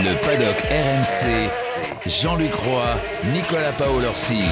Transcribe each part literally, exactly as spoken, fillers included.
Le paddock R M C, Jean-Luc Roy, Nicolas Paolorsi.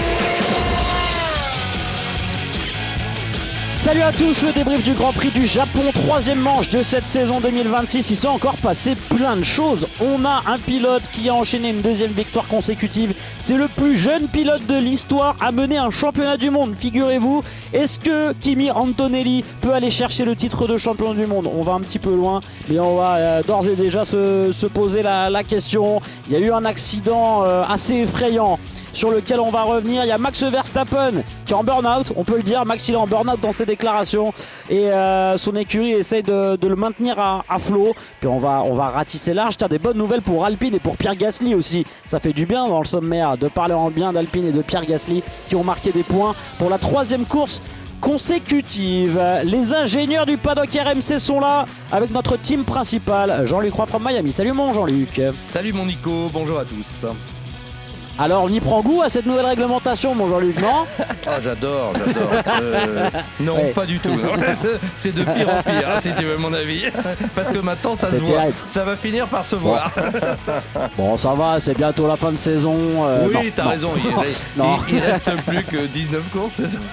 Salut à tous, le débrief du Grand Prix du Japon, troisième manche de cette saison deux mille vingt-six. Il s'est encore passé plein de choses. On a un pilote qui a enchaîné une deuxième victoire consécutive. C'est le plus jeune pilote de l'histoire à mener un championnat du monde, figurez-vous. Est-ce que Kimi Antonelli peut aller chercher le titre de champion du monde? On va un petit peu loin, mais on va euh, d'ores et déjà se, se poser la, la question. Il y a eu un accident euh, assez effrayant sur lequel on va revenir. Il y a Max Verstappen qui est en burn-out, on peut le dire. Max il est en burn-out dans ses déclarations et euh, son écurie essaye de, de le maintenir à, à flot. Puis on va, on va ratisser large. T'as des bonnes nouvelles pour Alpine et pour Pierre Gasly aussi. Ça fait du bien dans le sommaire de parler en bien d'Alpine et de Pierre Gasly qui ont marqué des points pour la troisième course consécutive. Les ingénieurs du paddock R M C sont là avec notre team principal, Jean-Luc Roy from Miami. Salut mon Jean-Luc. Salut mon Nico, bonjour à tous. Alors on y prend goût à cette nouvelle réglementation, mon Jean-Luc, non? Ah, j'adore, j'adore. Euh, non, ouais. Pas du tout. Non. C'est de pire en pire, hein, si tu veux mon avis. Parce que maintenant, ça c'est se voit. Terrible. Ça va finir par se voir. Bon, bon ça va, c'est bientôt la fin de saison. Euh, oui, non, t'as non. raison. Il, reste, non. il, il reste plus que dix-neuf courses, c'est ça?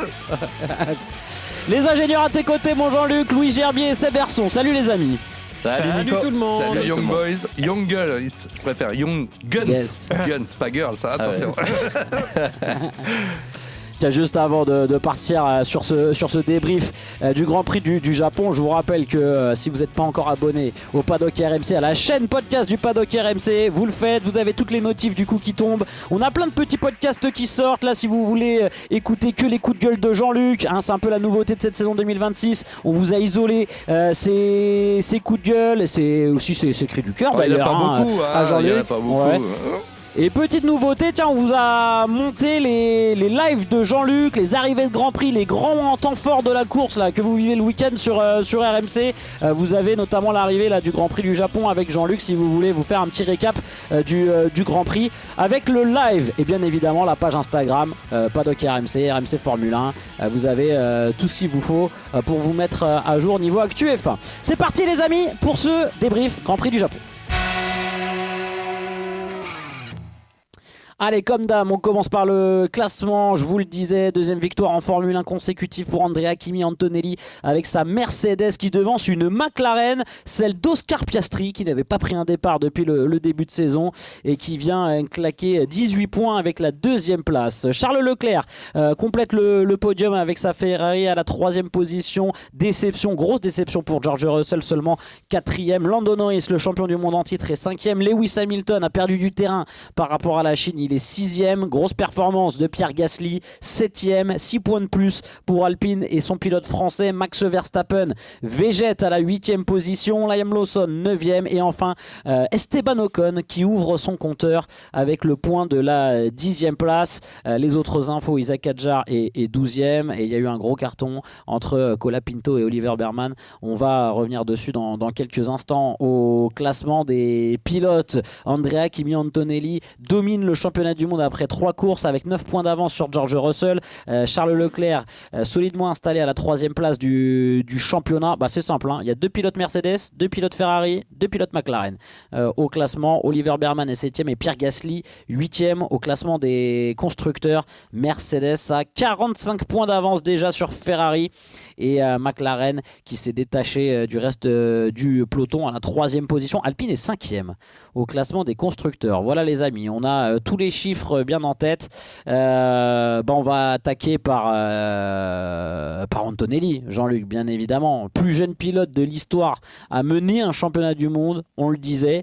Les ingénieurs à tes côtés, mon Jean-Luc, Louis Gerbier et Seb Berson. Salut les amis. Salut, Salut Nico. tout le monde. Salut Young Boys, Young Girls, je préfère Young Guns. Yes. Guns, pas Girls, ça, attention. Ah ouais. Tiens, juste avant de, de partir euh, sur, ce, sur ce débrief euh, du Grand Prix du, du Japon, je vous rappelle que euh, si vous n'êtes pas encore abonné au Paddock R M C, à la chaîne podcast du Paddock R M C, vous le faites, vous avez toutes les notifs du coup qui tombent. On a plein de petits podcasts qui sortent. Là, si vous voulez euh, écouter que les coups de gueule de Jean-Luc, hein, c'est un peu la nouveauté de cette saison deux mille vingt-six. On vous a isolé euh, ces, ces coups de gueule, c'est aussi ces, ces cris du cœur. Oh, il n'y en a pas hein, beaucoup, hein, à Jean-Luc. il n'y en a pas beaucoup. Ouais. Et petite nouveauté, tiens, on vous a monté les, les lives de Jean-Luc, les arrivées de Grand Prix, les grands temps forts de la course là, que vous vivez le week-end sur, euh, sur R M C. Euh, vous avez notamment l'arrivée là, du Grand Prix du Japon avec Jean-Luc, si vous voulez vous faire un petit récap euh, du, euh, du Grand Prix avec le live et bien évidemment la page Instagram, euh, Paddock R M C, R M C Formule un. Euh, vous avez euh, tout ce qu'il vous faut euh, pour vous mettre euh, à jour niveau actu F un. C'est parti les amis pour ce débrief Grand Prix du Japon. Allez, comme d'hab, on commence par le classement. Je vous le disais, deuxième victoire en Formule un consécutive pour Andrea Kimi Antonelli avec sa Mercedes qui devance une McLaren, celle d'Oscar Piastri qui n'avait pas pris un départ depuis le, le début de saison et qui vient claquer dix-huit points avec la deuxième place. Charles Leclerc euh, complète le, le podium avec sa Ferrari à la troisième position. Déception, grosse déception pour George Russell, seulement quatrième. Lando Norris, le champion du monde en titre, est cinquième. Lewis Hamilton a perdu du terrain par rapport à la Chine. Il est sixième, grosse performance de Pierre Gasly, septième, six points de plus pour Alpine et son pilote français Max Verstappen végète à la huitième position, Liam Lawson neuvième et enfin euh, Esteban Ocon qui ouvre son compteur avec le point de la dixième place. Euh, les autres infos, Isaac Hadjar est, est douzième et il y a eu un gros carton entre Colapinto et Oliver Berman. On va revenir dessus dans, dans quelques instants. Au classement des pilotes, Andrea Kimi Antonelli domine le championnat du monde après trois courses avec neuf points d'avance sur George Russell. euh, Charles Leclerc euh, solidement installé à la troisième place du, du championnat. Bah, c'est simple, hein. Il y a deux pilotes Mercedes, deux pilotes Ferrari, deux pilotes McLaren euh, au classement. Oliver Berman est septième et Pierre Gasly huitième au classement des constructeurs. Mercedes a quarante-cinq points d'avance déjà sur Ferrari et euh, McLaren qui s'est détaché euh, du reste euh, du peloton à la troisième position. Alpine est cinquième au classement des constructeurs. Voilà les amis, on a euh, tous les chiffres bien en tête. Euh, bah on va attaquer par, euh, par Antonelli, Jean-Luc, bien évidemment. Plus jeune pilote de l'histoire à mener un championnat du monde, on le disait.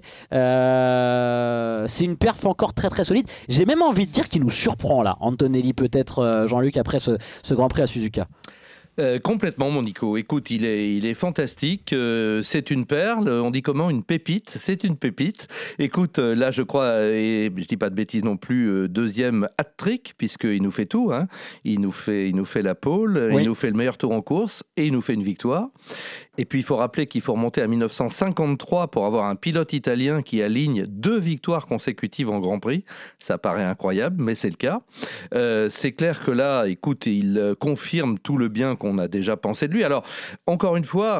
Euh, c'est une perf encore très très solide. J'ai même envie de dire qu'il nous surprend là, Antonelli peut-être, euh, Jean-Luc, après ce, ce Grand Prix à Suzuka. Euh, complètement, mon Nico. Écoute, il est, il est fantastique. Euh, c'est une perle. On dit comment? Une pépite. C'est une pépite. Écoute, euh, là, je crois, et je dis pas de bêtises non plus, euh, deuxième hat-trick, puisqu'il nous fait tout. Hein. Il nous fait, il nous fait la pole, oui. Il nous fait le meilleur tour en course et il nous fait une victoire. Et puis, il faut rappeler qu'il faut remonter à dix-neuf cent cinquante-trois pour avoir un pilote italien qui aligne deux victoires consécutives en Grand Prix. Ça paraît incroyable, mais c'est le cas. Euh, c'est clair que là, écoute, il confirme tout le bien qu'on a déjà pensé de lui. Alors, encore une fois,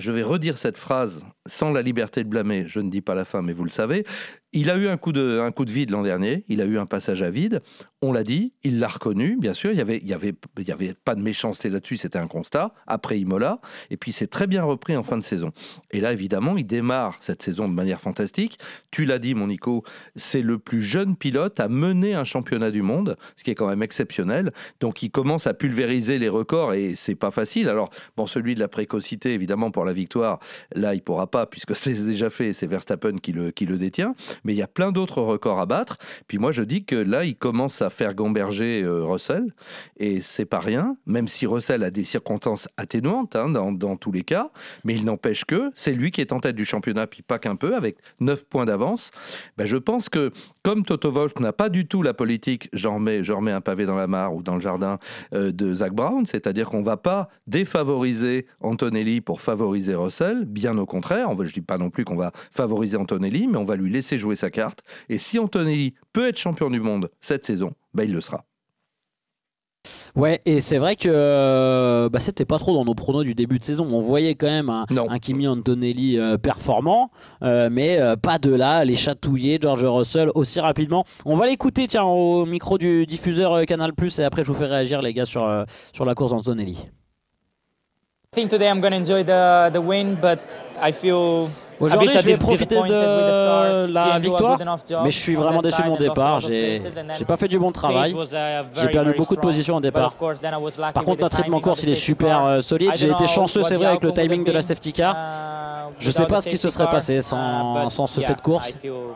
je vais redire cette phrase sans la liberté de blâmer, je ne dis pas la fin, mais vous le savez. Il a eu un coup de, un coup de vide l'an dernier, il a eu un passage à vide, on l'a dit, il l'a reconnu, bien sûr, il n'y avait, il y avait, il y avait pas de méchanceté là-dessus, c'était un constat, après Imola, et puis c'est très bien repris en fin de saison. Et là, évidemment, il démarre cette saison de manière fantastique. Tu l'as dit, mon Nico, c'est le plus jeune pilote à mener un championnat du monde, ce qui est quand même exceptionnel. Donc, il commence à pulvériser les records, et c'est pas facile. Alors, bon, celui de la précocité, évidemment, pour la victoire, là, il pourra pas, puisque c'est déjà fait, c'est Verstappen qui le, qui le détient. Mais il y a plein d'autres records à battre. Puis moi, je dis que là, il commence à faire gamberger euh, Russell. Et c'est pas rien, même si Russell a des circonstances atténuantes hein, dans, dans tous les cas. Mais il n'empêche que c'est lui qui est en tête du championnat, puis pas qu'un peu, avec neuf points d'avance. Ben, je pense que, comme Toto Wolff n'a pas du tout la politique, je remets, je remets un pavé dans la mare ou dans le jardin euh, de Zak Brown, c'est-à-dire qu'on ne va pas défavoriser Antonelli pour favoriser Russell. Bien au contraire, je ne dis pas non plus qu'on va favoriser Antonelli, mais on va lui laisser jouer sa carte. Et si Antonelli peut être champion du monde cette saison, bah il le sera. Ouais, et c'est vrai que bah, c'était pas trop dans nos pronos du début de saison. On voyait quand même un, un Kimi Antonelli euh, performant, euh, mais euh, pas de là à les chatouiller, George Russell, aussi rapidement. On va l'écouter tiens, au micro du diffuseur euh, Canal plus, et après je vous fais réagir, les gars, sur, euh, sur la course d'Antonelli. I think today I'm going to enjoy the, the win, but I feel... Aujourd'hui, je vais profiter de la victoire, mais je suis vraiment déçu de mon départ. J'ai j'ai pas fait du bon travail. J'ai perdu beaucoup de positions au départ. Par contre, notre rythme en course, il est super euh, solide. J'ai été chanceux, c'est vrai, avec le timing de la safety car. Je sais pas ce qui se serait passé sans, sans ce fait de course.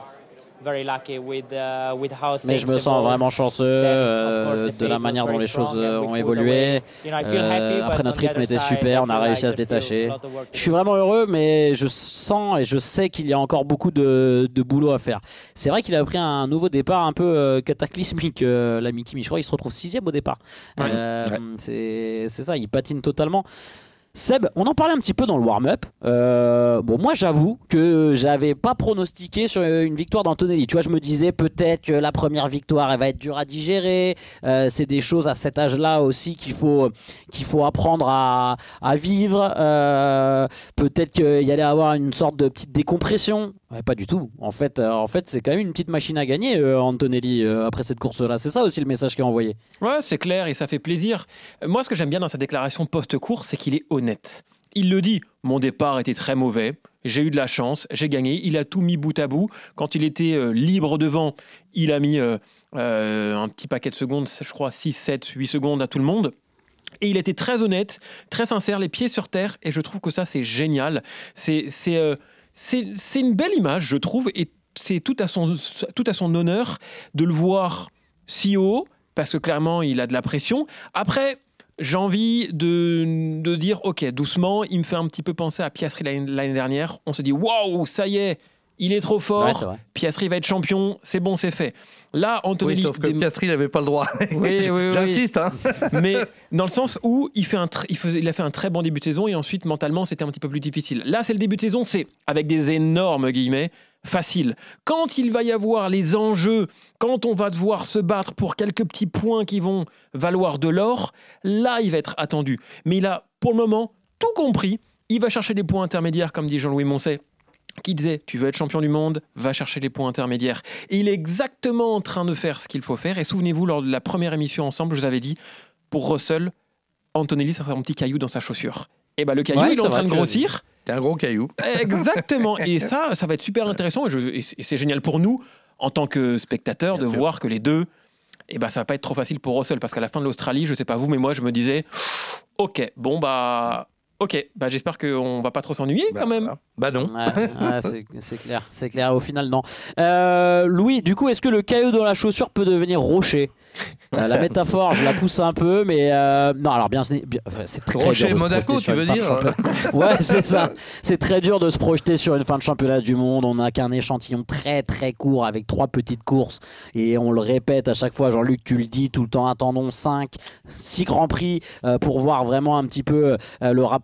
Mais je me sens vraiment chanceux euh, de la manière dont les choses ont évolué. Euh, après, notre rythme était super, on a réussi à se détacher. Je suis vraiment heureux, mais je sens et je sais qu'il y a encore beaucoup de, de boulot à faire. C'est vrai qu'il a pris un nouveau départ un peu euh, cataclysmique, euh, l'ami Kimi. Je crois qu'il se retrouve sixième au départ. Ouais. Euh, ouais. C'est ça, il patine totalement. Seb, on en parlait un petit peu dans le warm-up. Euh, bon, moi, j'avoue que j'avais pas pronostiqué sur une victoire d'Antonelli. Tu vois, je me disais peut-être que la première victoire, elle va être dure à digérer. Euh, c'est des choses à cet âge-là aussi qu'il faut, qu'il faut apprendre à, à vivre. Euh, peut-être qu'il y allait avoir une sorte de petite décompression. Ouais, pas du tout. En fait, euh, en fait, c'est quand même une petite machine à gagner, euh, Antonelli, euh, après cette course-là. C'est ça aussi le message qu'il a envoyé. Ouais, c'est clair et ça fait plaisir. Moi, ce que j'aime bien dans sa déclaration post-course, c'est qu'il est honnête. Il le dit, mon départ était très mauvais, j'ai eu de la chance, j'ai gagné. Il a tout mis bout à bout. Quand il était euh, libre devant, il a mis euh, euh, un petit paquet de secondes, je crois six, sept, huit secondes à tout le monde. Et il était très honnête, très sincère, les pieds sur terre. Et je trouve que ça, c'est génial. C'est... c'est euh, C'est, c'est une belle image, je trouve, et c'est tout à, son, tout à son honneur de le voir si haut, parce que clairement, il a de la pression. Après, j'ai envie de, de dire, ok, doucement, il me fait un petit peu penser à Piastri l'année, l'année dernière. On se dit, waouh, ça y est, il est trop fort, ouais, Piastri va être champion, c'est bon, c'est fait. Là, Antonelli... Oui, sauf que des... Piastri n'avait pas le droit. Oui, oui, J'insiste. Hein. Mais dans le sens où il, fait un tr... il, faisait... il a fait un très bon début de saison et ensuite, mentalement, c'était un petit peu plus difficile. Là, c'est le début de saison, c'est avec des énormes guillemets, facile. Quand il va y avoir les enjeux, quand on va devoir se battre pour quelques petits points qui vont valoir de l'or, là, il va être attendu. Mais il a, pour le moment, tout compris. Il va chercher les points intermédiaires, comme dit Jean-Louis Moncet, qui disait, tu veux être champion du monde, va chercher les points intermédiaires. Et il est exactement en train de faire ce qu'il faut faire. Et souvenez-vous, lors de la première émission ensemble, je vous avais dit, pour Russell, Antonelli, ça sera un petit caillou dans sa chaussure. Et bien, le caillou, ouais, il est en train de grossir. C'est un gros caillou. Exactement. Et ça, ça va être super intéressant. Et, je, et c'est génial pour nous, en tant que spectateurs, de voir que les deux, et ben, ça va pas être trop facile pour Russell. Parce qu'à la fin de l'Australie, je sais pas vous, mais moi, je me disais, ok, bon, bah... Ok, bah j'espère qu'on va pas trop s'ennuyer bah, quand même. Bah non. Ouais, ouais, c'est, c'est clair, c'est clair. Au final, non. Euh, Louis, du coup, est-ce que le caillou dans la chaussure peut devenir rocher ? euh, La métaphore, je la pousse un peu, mais euh, non. Alors bien, bien c'est très rocher dur de Monaco, tu veux dire ? Ouais, c'est ça. C'est très dur de se projeter sur une fin de championnat du monde. On n'a qu'un échantillon très très court avec trois petites courses et on le répète à chaque fois. Jean-Luc, tu le dis tout le temps. Attendons cinq, six grands prix euh, pour voir vraiment un petit peu euh, le rapport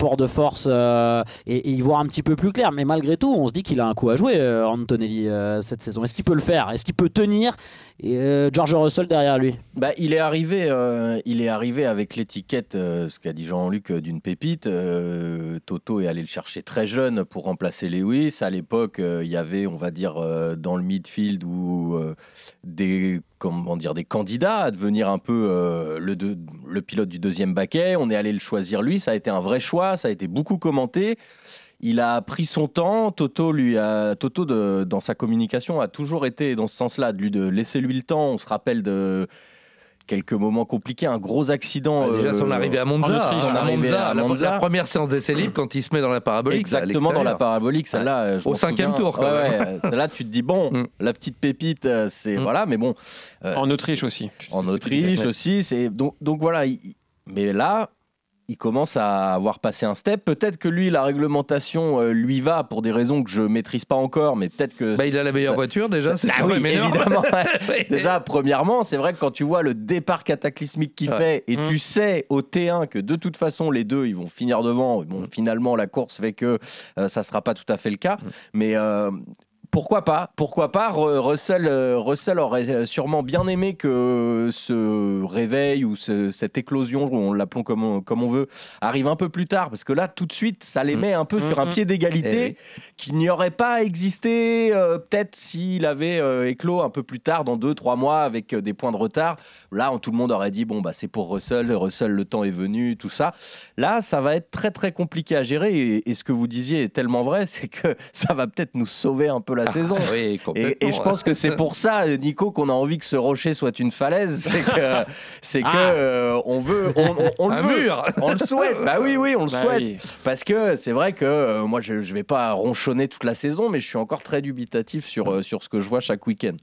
rapport de force euh, et, et y voir un petit peu plus clair. Mais malgré tout, on se dit qu'il a un coup à jouer, euh, Antonelli, euh, cette saison. Est-ce qu'il peut le faire ? Est-ce qu'il peut tenir et, euh, George Russell derrière lui ? Bah, il est arrivé, euh, il est arrivé avec l'étiquette, euh, ce qu'a dit Jean-Luc, euh, d'une pépite. Euh, Toto est allé le chercher très jeune pour remplacer Lewis. À l'époque, euh, il y avait, on va dire, euh, dans le midfield ou euh, des, comment dire, des candidats à devenir un peu euh, le, de, le pilote du deuxième baquet. On est allé le choisir lui. Ça a été un vrai choix. Ça a été beaucoup commenté. Il a pris son temps. Toto, lui, a, Toto de, dans sa communication, a toujours été dans ce sens-là, de lui de laisser lui le temps. On se rappelle de quelques moments compliqués, un gros accident. Bah, déjà, son euh, arrivée à Monza, Autriche, à arrivée Monza, à la, Monza. la première séance d'essai libre quand il se met dans la parabolique. Exactement, dans la parabolique, celle-là. Je Au m'en cinquième souviens. tour, quand ouais, même. ouais, celle-là, tu te dis, bon, Mm. la petite pépite, euh, c'est. Mm. Voilà, mais bon. euh, En Autriche aussi. En Autriche aussi. C'est, donc, donc voilà. Il, mais là. Il commence à avoir passé un step. Peut-être que lui, la réglementation euh, lui va pour des raisons que je maîtrise pas encore, mais peut-être que. Bah, il a la meilleure ça, voiture déjà. ça, C'est ah quand oui, même énorme. évidemment. Déjà, premièrement, c'est vrai que quand tu vois le départ cataclysmique qu'il Ouais. fait et Mmh. tu sais au T un que de toute façon les deux ils vont finir devant. Bon, finalement la course fait que euh, ça sera pas tout à fait le cas, Mmh. mais. Euh, Pourquoi pas ? Pourquoi pas ? Russell, euh, Russell aurait sûrement bien aimé que ce réveil ou ce, cette éclosion, on l'appelons comme on, comme on veut, arrive un peu plus tard. Parce que là, tout de suite, ça les met un peu Mmh. sur un pied d'égalité Eh oui. qui n'y aurait pas existé euh, peut-être s'il avait euh, éclos un peu plus tard, dans deux, trois mois, avec euh, des points de retard. Là, on, tout le monde aurait dit, bon, bah, c'est pour Russell, Russell, le temps est venu, tout ça. Là, ça va être très, très compliqué à gérer. Et, et ce que vous disiez est tellement vrai, c'est que ça va peut-être nous sauver un peu la Ah, saison. oui, Et, complètement. et je pense que c'est pour ça, Nico, qu'on a envie que ce rocher soit une falaise. C'est que, c'est que Ah. euh, on veut, on, on- on le Un veut, mur. on le souhaite. Bah oui, oui, on le Bah souhaite. oui. Parce que c'est vrai que euh, moi, je, je vais pas ronchonner toute la saison, mais je suis encore très dubitatif sur euh, sur ce que je vois chaque week-end.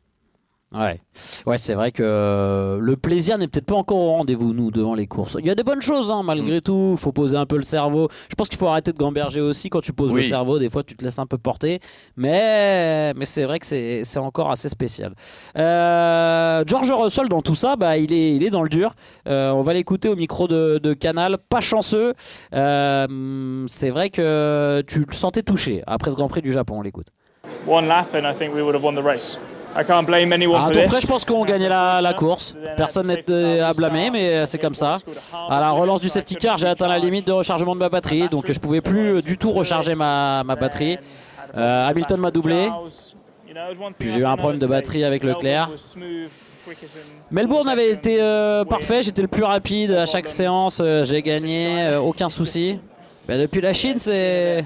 Ouais, ouais, c'est vrai que euh, le plaisir n'est peut-être pas encore au rendez-vous, nous, devant les courses. Il y a des bonnes choses, hein, malgré Mm. tout. Il faut poser un peu le cerveau. Je pense qu'il faut arrêter de gamberger aussi. Quand tu poses Oui. le cerveau, des fois, tu te laisses un peu porter. Mais, mais c'est vrai que c'est, c'est encore assez spécial. Euh, George Russell, dans tout ça, bah, il, est, il est dans le dur. Euh, on va l'écouter au micro de, de Canal. Pas chanceux. Euh, c'est vrai que tu le sentais touché après ce Grand Prix du Japon. On l'écoute. One lap and I think we would have won the race. I can't blame anyone À un for tour this. près, je pense qu'on gagnait la, la course. Personne n'était à blâmer, mais c'est comme ça. À la relance du safety car, j'ai atteint la limite de rechargement de ma batterie, donc je pouvais plus du tout recharger ma, ma batterie. Euh, Hamilton m'a doublé. Puis j'ai eu un problème de batterie avec Leclerc. Melbourne avait été euh, parfait, j'étais le plus rapide à chaque séance, euh, j'ai gagné, euh, aucun souci. Ben, depuis la Chine, c'est...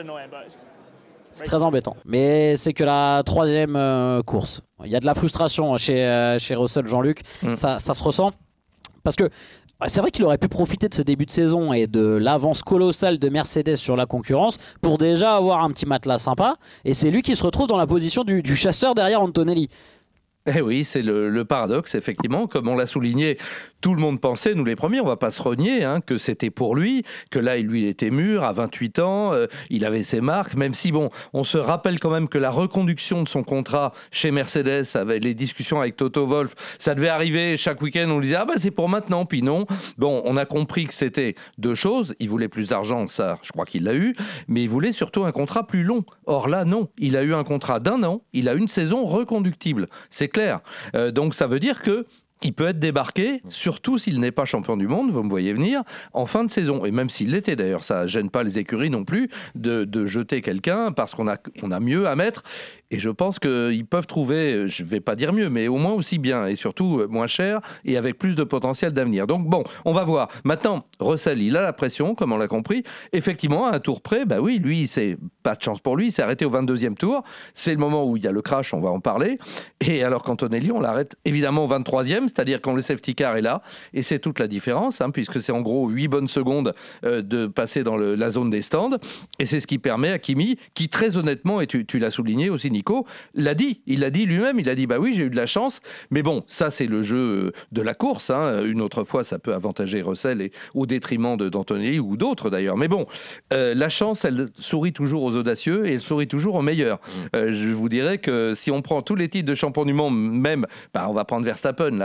C'est très embêtant. Mais c'est que la troisième euh, course. Il y a de la frustration chez, euh, chez Russell, Jean-Luc. Mm. Ça, ça se ressent. Parce que c'est vrai qu'il aurait pu profiter de ce début de saison et de l'avance colossale de Mercedes sur la concurrence pour déjà avoir un petit matelas sympa. Et c'est lui qui se retrouve dans la position du, du chasseur derrière Antonelli. Eh oui, c'est le, le paradoxe, effectivement. Comme on l'a souligné, tout le monde pensait, nous les premiers, on va pas se renier, hein, que c'était pour lui, que là, il lui était mûr, à vingt-huit ans, euh, il avait ses marques, même si, bon, on se rappelle quand même que la reconduction de son contrat chez Mercedes, avec les discussions avec Toto Wolff, ça devait arriver chaque week-end, on lui disait, ah bah c'est pour maintenant, puis non. Bon, on a compris que c'était deux choses, il voulait plus d'argent, ça, je crois qu'il l'a eu, mais il voulait surtout un contrat plus long. Or là, non, il a eu un contrat d'un an, il a une saison reconductible, c'est clair. Euh, donc ça veut dire que il peut être débarqué, surtout s'il n'est pas champion du monde, vous me voyez venir, en fin de saison. Et même s'il l'était d'ailleurs, ça ne gêne pas les écuries non plus de, de jeter quelqu'un parce qu'on a, on a mieux à mettre. Et je pense qu'ils peuvent trouver, je ne vais pas dire mieux, mais au moins aussi bien et surtout moins cher et avec plus de potentiel d'avenir. Donc bon, on va voir. Maintenant, Russell, il a la pression, comme on l'a compris. Effectivement, à un tour près, bah oui, lui, c'est pas de chance pour lui, il s'est arrêté au vingt-deuxième tour. C'est le moment où il y a le crash, on va en parler. Et alors qu'Antonelli, on l'arrête évidemment au vingt-troisième, c'est-à-dire quand le safety car est là. Et c'est toute la différence, hein, puisque c'est en gros huit bonnes secondes euh, de passer dans le, la zone des stands. Et c'est ce qui permet à Kimi, qui très honnêtement, et tu, tu l'as souligné aussi, Nico, l'a dit, il l'a dit lui-même, il a dit bah oui j'ai eu de la chance, mais bon ça c'est le jeu de la course, hein. Une autre fois ça peut avantager Russell et, au détriment de, d'Antonelli ou d'autres d'ailleurs, mais bon euh, la chance elle sourit toujours aux audacieux et elle sourit toujours aux meilleurs. Mmh. Euh, je vous dirais que si on prend tous les titres de champion du monde, même bah, on va prendre Verstappen là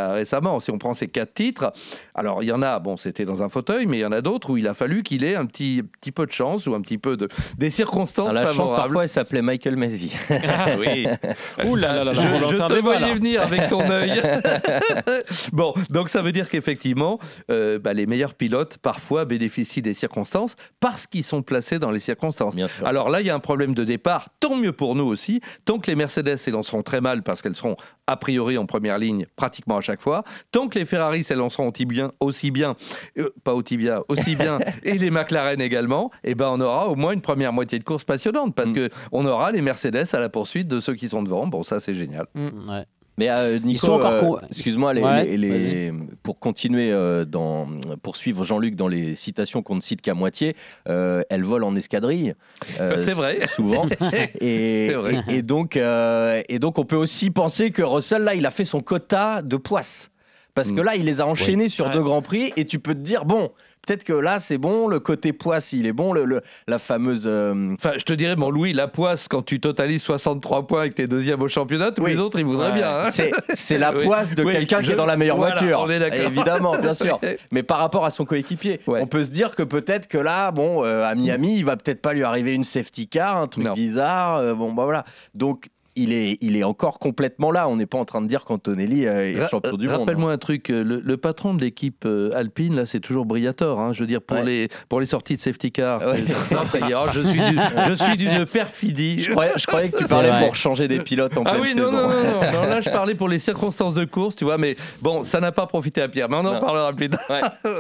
là récemment. Si on prend ces quatre titres, alors il y en a, bon, c'était dans un fauteuil, mais il y en a d'autres où il a fallu qu'il ait un petit, petit peu de chance ou un petit peu de des circonstances la favorables. chance, parfois, il s'appelait Michael Masi. Ah oui. Ouh là là là, Je, on lance je un te débat, voyais là. venir avec ton œil. Bon, donc ça veut dire qu'effectivement, euh, bah, les meilleurs pilotes parfois bénéficient des circonstances parce qu'ils sont placés dans les circonstances. Bien sûr. Alors là, il y a un problème de départ, tant mieux pour nous aussi. Tant que les Mercedes s'élanceront très mal parce qu'elles seront a priori en première ligne pratiquement à chaque fois, tant que les Ferrari s'élanceront aussi bien, aussi bien euh, pas aussi bien, aussi bien, et les McLaren également, eh ben on aura au moins une première moitié de course passionnante parce Mm. que on aura les Mercedes à la poursuite de ceux qui sont devant. Bon, ça c'est génial. Ouais. Mais euh, Nico, sont encore euh, con- excuse-moi, les, Ouais, les- les- pour continuer euh, dans, pour suivre Jean-Luc dans les citations qu'on ne cite qu'à moitié, euh, elle vole en escadrille. euh, C'est vrai. Souvent. et, C'est vrai. et- et donc, euh, et donc, on peut aussi penser que Russell, là, il a fait son quota de poisses. Parce que Mm. là, il les a enchaînés sur Ouais. deux grands prix et tu peux te dire, bon, peut-être que là, c'est bon, le côté poisse, il est bon, le, le- la fameuse. euh, Enfin, je te dirais, mon Louis, la poisse, quand tu totalises soixante-trois points et que t'es deuxième au championnat, tous Oui. les autres, ils voudraient Ouais. bien. hein. C'est, c'est la Oui. poisse de Oui, quelqu'un qui je- est dans la meilleure voilà, voiture. on est d'accord. Évidemment, bien sûr. Mais par rapport à son coéquipier, Ouais. on peut se dire que peut-être que là, bon, euh, à Miami, il va peut-être pas lui arriver une safety car, un truc Non. bizarre. euh, bon, bah voilà. Donc, il est, il est encore complètement là. On n'est pas en train de dire qu'Antonelli euh, est Ra- champion du monde. Rappelle-moi un truc, euh, le, le patron de l'équipe euh, Alpine, là, c'est toujours Briatore. Hein, je veux dire, pour, Ouais. les, pour les sorties de safety car. Ouais. Non, ça y est, oh, je suis d'une, je suis d'une perfidie. Je croyais, je croyais que tu C'est parlais vrai. pour changer des pilotes en Ah pleine oui, saison. non, non, non, non, non, là je parlais pour les circonstances de course, tu vois, mais bon, ça n'a pas profité à Pierre, mais on en Non. parlera plus tard.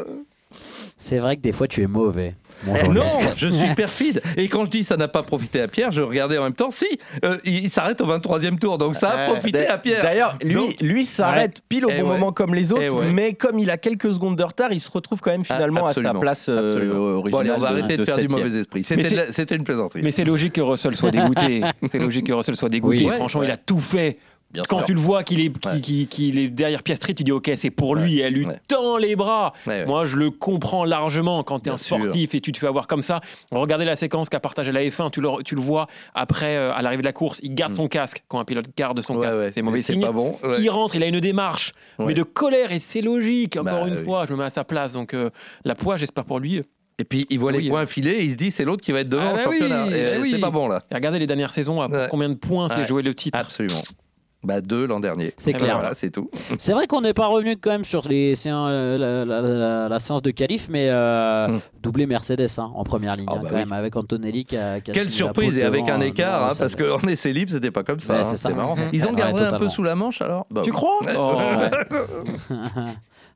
C'est vrai que des fois tu es mauvais. Mon Eh Jean-Luc. non, je suis perfide. Et quand je dis ça n'a pas profité à Pierre, je regardais en même temps, si, euh, il, il s'arrête au vingt-troisième tour, donc ça a Euh, profité à Pierre. D'ailleurs, lui, Donc- lui s'arrête pile au Eh bon ouais. moment comme les autres, Eh ouais. mais comme il a quelques secondes de retard, il se retrouve quand même finalement à sa absolument. place euh, Absolument. Bon, originale. allez, on va de- arrêter de, de faire du septième. mauvais esprit. Mais C'était, c'est- de la- c'était une plaisanterie. Mais c'est logique que Russell soit dégoûté. C'est logique que Russell soit dégoûté. Oui. Franchement, Ouais, il a tout fait. Bien Quand sûr. tu le vois qu'il est, qu'il, Ouais. qu'il- qu'il est derrière Piastri, tu dis ok, c'est pour lui. Ouais. Elle lui Ouais. tend les bras. Ouais, ouais. Moi, je le comprends largement quand tu es Bien un sportif et tu te fais avoir comme ça. Regardez la séquence qu'a partagée la F un. Tu le, tu le vois après, euh, à l'arrivée de la course, il garde Mm. son casque. Quand un pilote garde son Ouais, casque, ouais, c'est mauvais c'est signe. pas bon. Ouais. Il rentre, il a une démarche, Ouais. mais de colère, et c'est logique. Encore Bah, une oui. fois, je me mets à sa place. Donc, euh, la poisse, j'espère pour lui. Et puis il voit Oui, les euh. points filer et il se dit c'est l'autre qui va être devant Ah au bah championnat. oui, Et bah oui. c'est pas bon là. Et regardez les dernières saisons, à Ouais. combien de points s'est Ouais. joué le titre. Absolument. Bah deux l'an dernier. C'est Et ben clair. Voilà, c'est tout. C'est vrai qu'on n'est pas revenu quand même sur les, c'est un, euh, la, la- la- la séance de qualif, mais euh, Mm. doublé Mercedes hein, en première ligne Ah hein, bah quand oui. même avec Antonelli qui a, qui a Quelle signé la surprise pole et avec devant, un euh, écart, devant hein, Russell. parce qu'en essai libre c'était pas comme ça. Ouais, hein, c'est c'est ça. marrant. Mhm. Ils ont Ouais, gardé un peu totalement. sous la manche alors. Bah, Tu oui. crois Ouais. Oh. Ouais.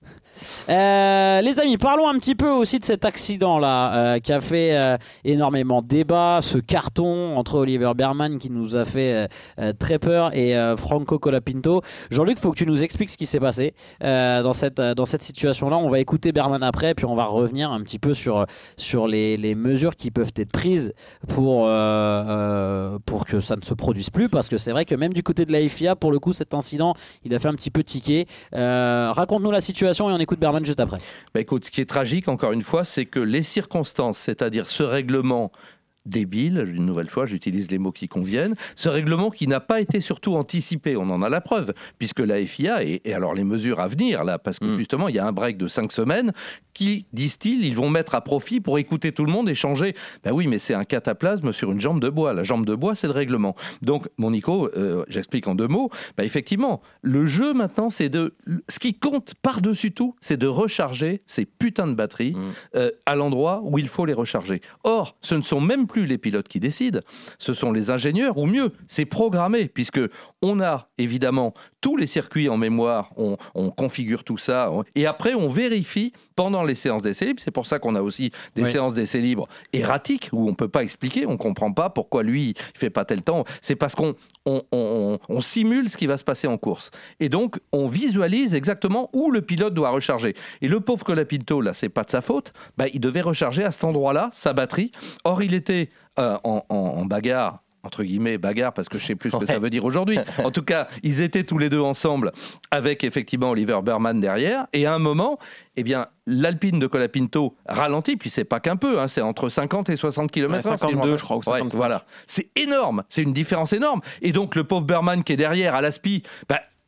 Euh, les amis, parlons un petit peu aussi de cet accident-là euh, qui a fait euh, énormément de débats, ce carton entre Oliver Berman qui nous a fait euh, euh, très peur et euh, Franco Colapinto. Jean-Luc, il faut que tu nous expliques ce qui s'est passé euh, dans cette, euh, dans cette situation-là. On va écouter Berman après, puis on va revenir un petit peu sur, sur les, les mesures qui peuvent être prises pour, euh, euh, pour que ça ne se produise plus, parce que c'est vrai que même du côté de la F I A, pour le coup, cet incident, il a fait un petit peu tiquer. Euh, raconte-nous la situation et on écoute Berman juste après. Bah, écoute, ce qui est tragique, encore une fois, c'est que les circonstances, c'est-à-dire ce règlement débile, une nouvelle fois, j'utilise les mots qui conviennent, ce règlement qui n'a pas été surtout anticipé, on en a la preuve, puisque la F I A, et, et alors les mesures à venir, là, parce que Mm. justement, il y a un break de cinq semaines, qui, disent-ils, ils vont mettre à profit pour écouter tout le monde et changer. Ben oui, mais c'est un cataplasme sur une jambe de bois. La jambe de bois, c'est le règlement. Donc, mon Nico, euh, j'explique en deux mots, ben effectivement, le jeu maintenant, c'est de... Ce qui compte par-dessus tout, c'est de recharger ces putains de batteries Mm. euh, à l'endroit où il faut les recharger. Or, ce ne sont même plus les pilotes qui décident, ce sont les ingénieurs, ou mieux, c'est programmé, puisque on a évidemment tous les circuits en mémoire, on, on configure tout ça, on- et après on vérifie pendant les séances d'essai libre. C'est pour ça qu'on a aussi des Oui. séances d'essai libre erratiques, où on ne peut pas expliquer, on ne comprend pas pourquoi lui, il ne fait pas tel temps. C'est parce qu'on on, on- on simule ce qui va se passer en course. Et donc, on visualise exactement où le pilote doit recharger. Et le pauvre Colapinto, là, c'est pas de sa faute, bah, il devait recharger à cet endroit-là sa batterie. Or, il était euh, en, en- en bagarre, entre guillemets, bagarre, parce que je sais plus ce que Ouais. ça veut dire aujourd'hui. En tout cas, ils étaient tous les deux ensemble, avec effectivement Oliver Berman derrière. Et à un moment, eh bien, l'Alpine de Colapinto ralentit, puis c'est pas qu'un peu, hein, c'est entre cinquante et soixante kilomètres heure. cinquante-deux, je crois, ou Ouais, cinquante-cinq. voilà. C'est énorme, c'est une différence énorme. Et donc, le pauvre Berman qui est derrière à l'aspi, bah,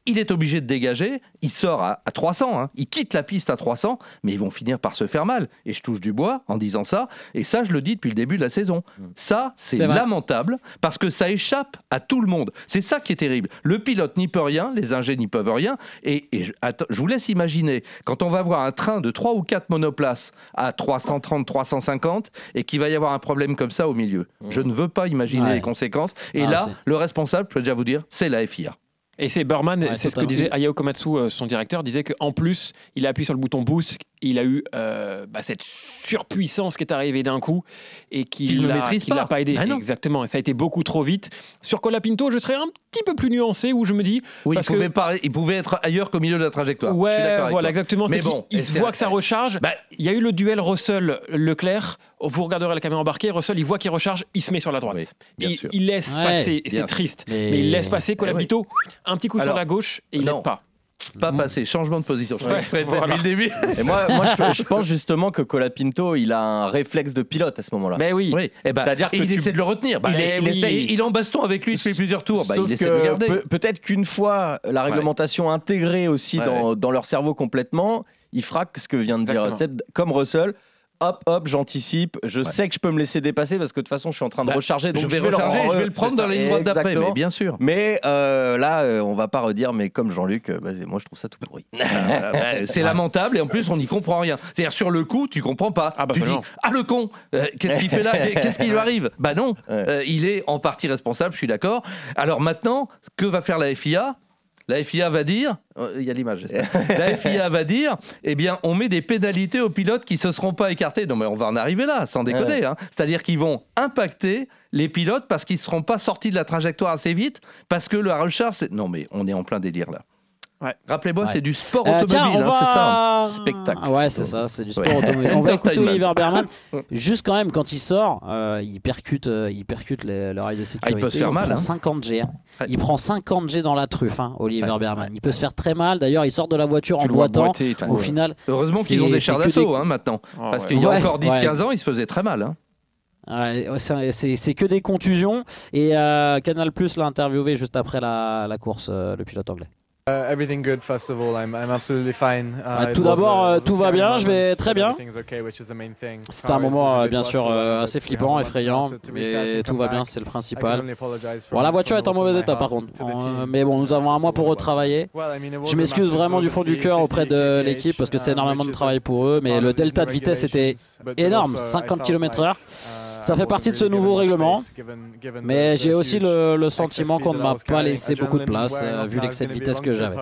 il est obligé de dégager, il sort à, à trois cents, hein. Il quitte la piste à trois cents, mais ils vont finir par se faire mal. Et je touche du bois en disant ça, et ça je le dis depuis le début de la saison. Ça, c'est, c'est lamentable, parce que ça échappe à tout le monde. C'est ça qui est terrible. Le pilote n'y peut rien, les ingés n'y peuvent rien, et, et je, attends, je vous laisse imaginer, quand on va voir un train de trois ou quatre monoplaces à trois cent trente, trois cent cinquante, et qu'il va y avoir un problème comme ça au milieu. Je ne veux pas imaginer ouais. les conséquences. Et ah, là, c'est... le responsable, je peux déjà vous dire, c'est la F I A. Et c'est Burman, ouais, c'est totalement. Ce que disait Hayao Komatsu, son directeur, disait qu'en plus, il a appuyé sur le bouton boost, il a eu euh, bah, cette surpuissance qui est arrivée d'un coup et qu'il qu'il ne l'a, maîtrise qu'il pas. l'a pas aidé. Ah exactement, et ça a été beaucoup trop vite. Sur Colapinto, je serais un petit peu plus nuancé où je me dis... Oui, parce il, pouvait que... pas, il pouvait être ailleurs qu'au milieu de la trajectoire. Ouais, je suis d'accord voilà, avec exactement. Mais c'est bon, il se voit que ça recharge. Bah, il y a eu le duel Russell-Leclerc. Vous regarderez la caméra embarquée, Russell, il voit qu'il recharge, il se met sur la droite. Oui, il, il laisse ouais, passer, et c'est sûr. Triste, mais... mais il laisse passer Colapinto, oui. un petit coup Alors, sur la gauche, et il n'aide pas. Pas mmh. passé, changement de position. Je ouais, voilà. Depuis le début. Et moi, moi je, je pense justement que Colapinto, il a un réflexe de pilote à ce moment-là. Mais oui. oui. Et bah, C'est-à-dire qu'il essaie de le retenir. Bah, il, est, il, oui. essaie, il est en baston avec lui, il fait plusieurs tours. Bah, il essaie de le garder. Pe- peut-être qu'une fois la réglementation ouais. intégrée aussi ouais, dans, ouais. dans leur cerveau complètement, il fera ce que vient de Exactement. dire Seb, comme Russell. Hop, hop, j'anticipe. Je ouais. sais que je peux me laisser dépasser parce que de toute façon, je suis en train de bah, recharger. Donc je vais, je vais recharger, le, je vais le prendre dans la ligne droite d'après, mais bien sûr. Mais euh, là, euh, on va pas redire, mais comme Jean-Luc, euh, bah, moi, je trouve ça tout pourri. C'est lamentable et en plus, on n'y comprend rien. C'est-à-dire, sur le coup, tu comprends pas. Ah, bah, tu dis, non. ah le con, euh, qu'est-ce qu'il fait là Qu'est-ce qui lui arrive Bah non, ouais. euh, il est en partie responsable, je suis d'accord. Alors maintenant, que va faire la F I A ? La F I A va dire, il y a l'image, j'espère. La F I A va dire, eh bien, on met des pénalités aux pilotes qui ne se seront pas écartés. Non, mais on va en arriver là, sans déconner. Ouais. Hein. C'est-à-dire qu'ils vont impacter les pilotes parce qu'ils ne seront pas sortis de la trajectoire assez vite, parce que la recharge, c'est... Non, mais on est en plein délire là. Ouais. Rappelez-moi, ouais. c'est du sport euh, automobile, tiens, hein, va... c'est ça. Un spectacle. Ah ouais, c'est ça, c'est du sport ouais. automobile. On va écouter Oliver Berman. Juste quand même, quand il sort, euh, il percute, euh, il percute les, le rail de sécurité. Ah, il peut se faire il mal. Prend hein. cinquante G. Hein. Ouais. Il prend cinquante G dans la truffe, hein, Oliver ouais. Berman. Il peut se faire très mal. D'ailleurs, il sort de la voiture tu en boitant. Boiter, Au ouais. final, heureusement qu'ils ont des chars d'assaut des... hein, maintenant. Oh, parce ouais. qu'il y a ouais. encore dix quinze ans, il se faisait très mal. Hein. Ouais, c'est, c'est, c'est que des contusions. Et euh, Canal Plus l'a interviewé juste après la, la course, euh, le pilote anglais. Uh, everything good, first of all. I'm, I'm absolutely fine. Uh, ah, tout d'abord, a, tout va bien, je vais très bien. Okay, C'était un moment, euh, bien sûr, euh, assez flippant, effrayant, mais tout va bien, c'est le principal. Bon, la voiture est en mauvais état, par contre. Euh, mais bon, nous avons un mois pour retravailler. Je m'excuse vraiment du fond du cœur auprès de l'équipe, parce que c'est énormément de travail pour eux, mais le delta de vitesse était énorme, cinquante kilomètres heure. Ça fait partie de ce nouveau règlement, mais j'ai aussi le, le sentiment qu'on ne m'a pas laissé beaucoup de place, euh, vu l'excès de vitesse que j'avais.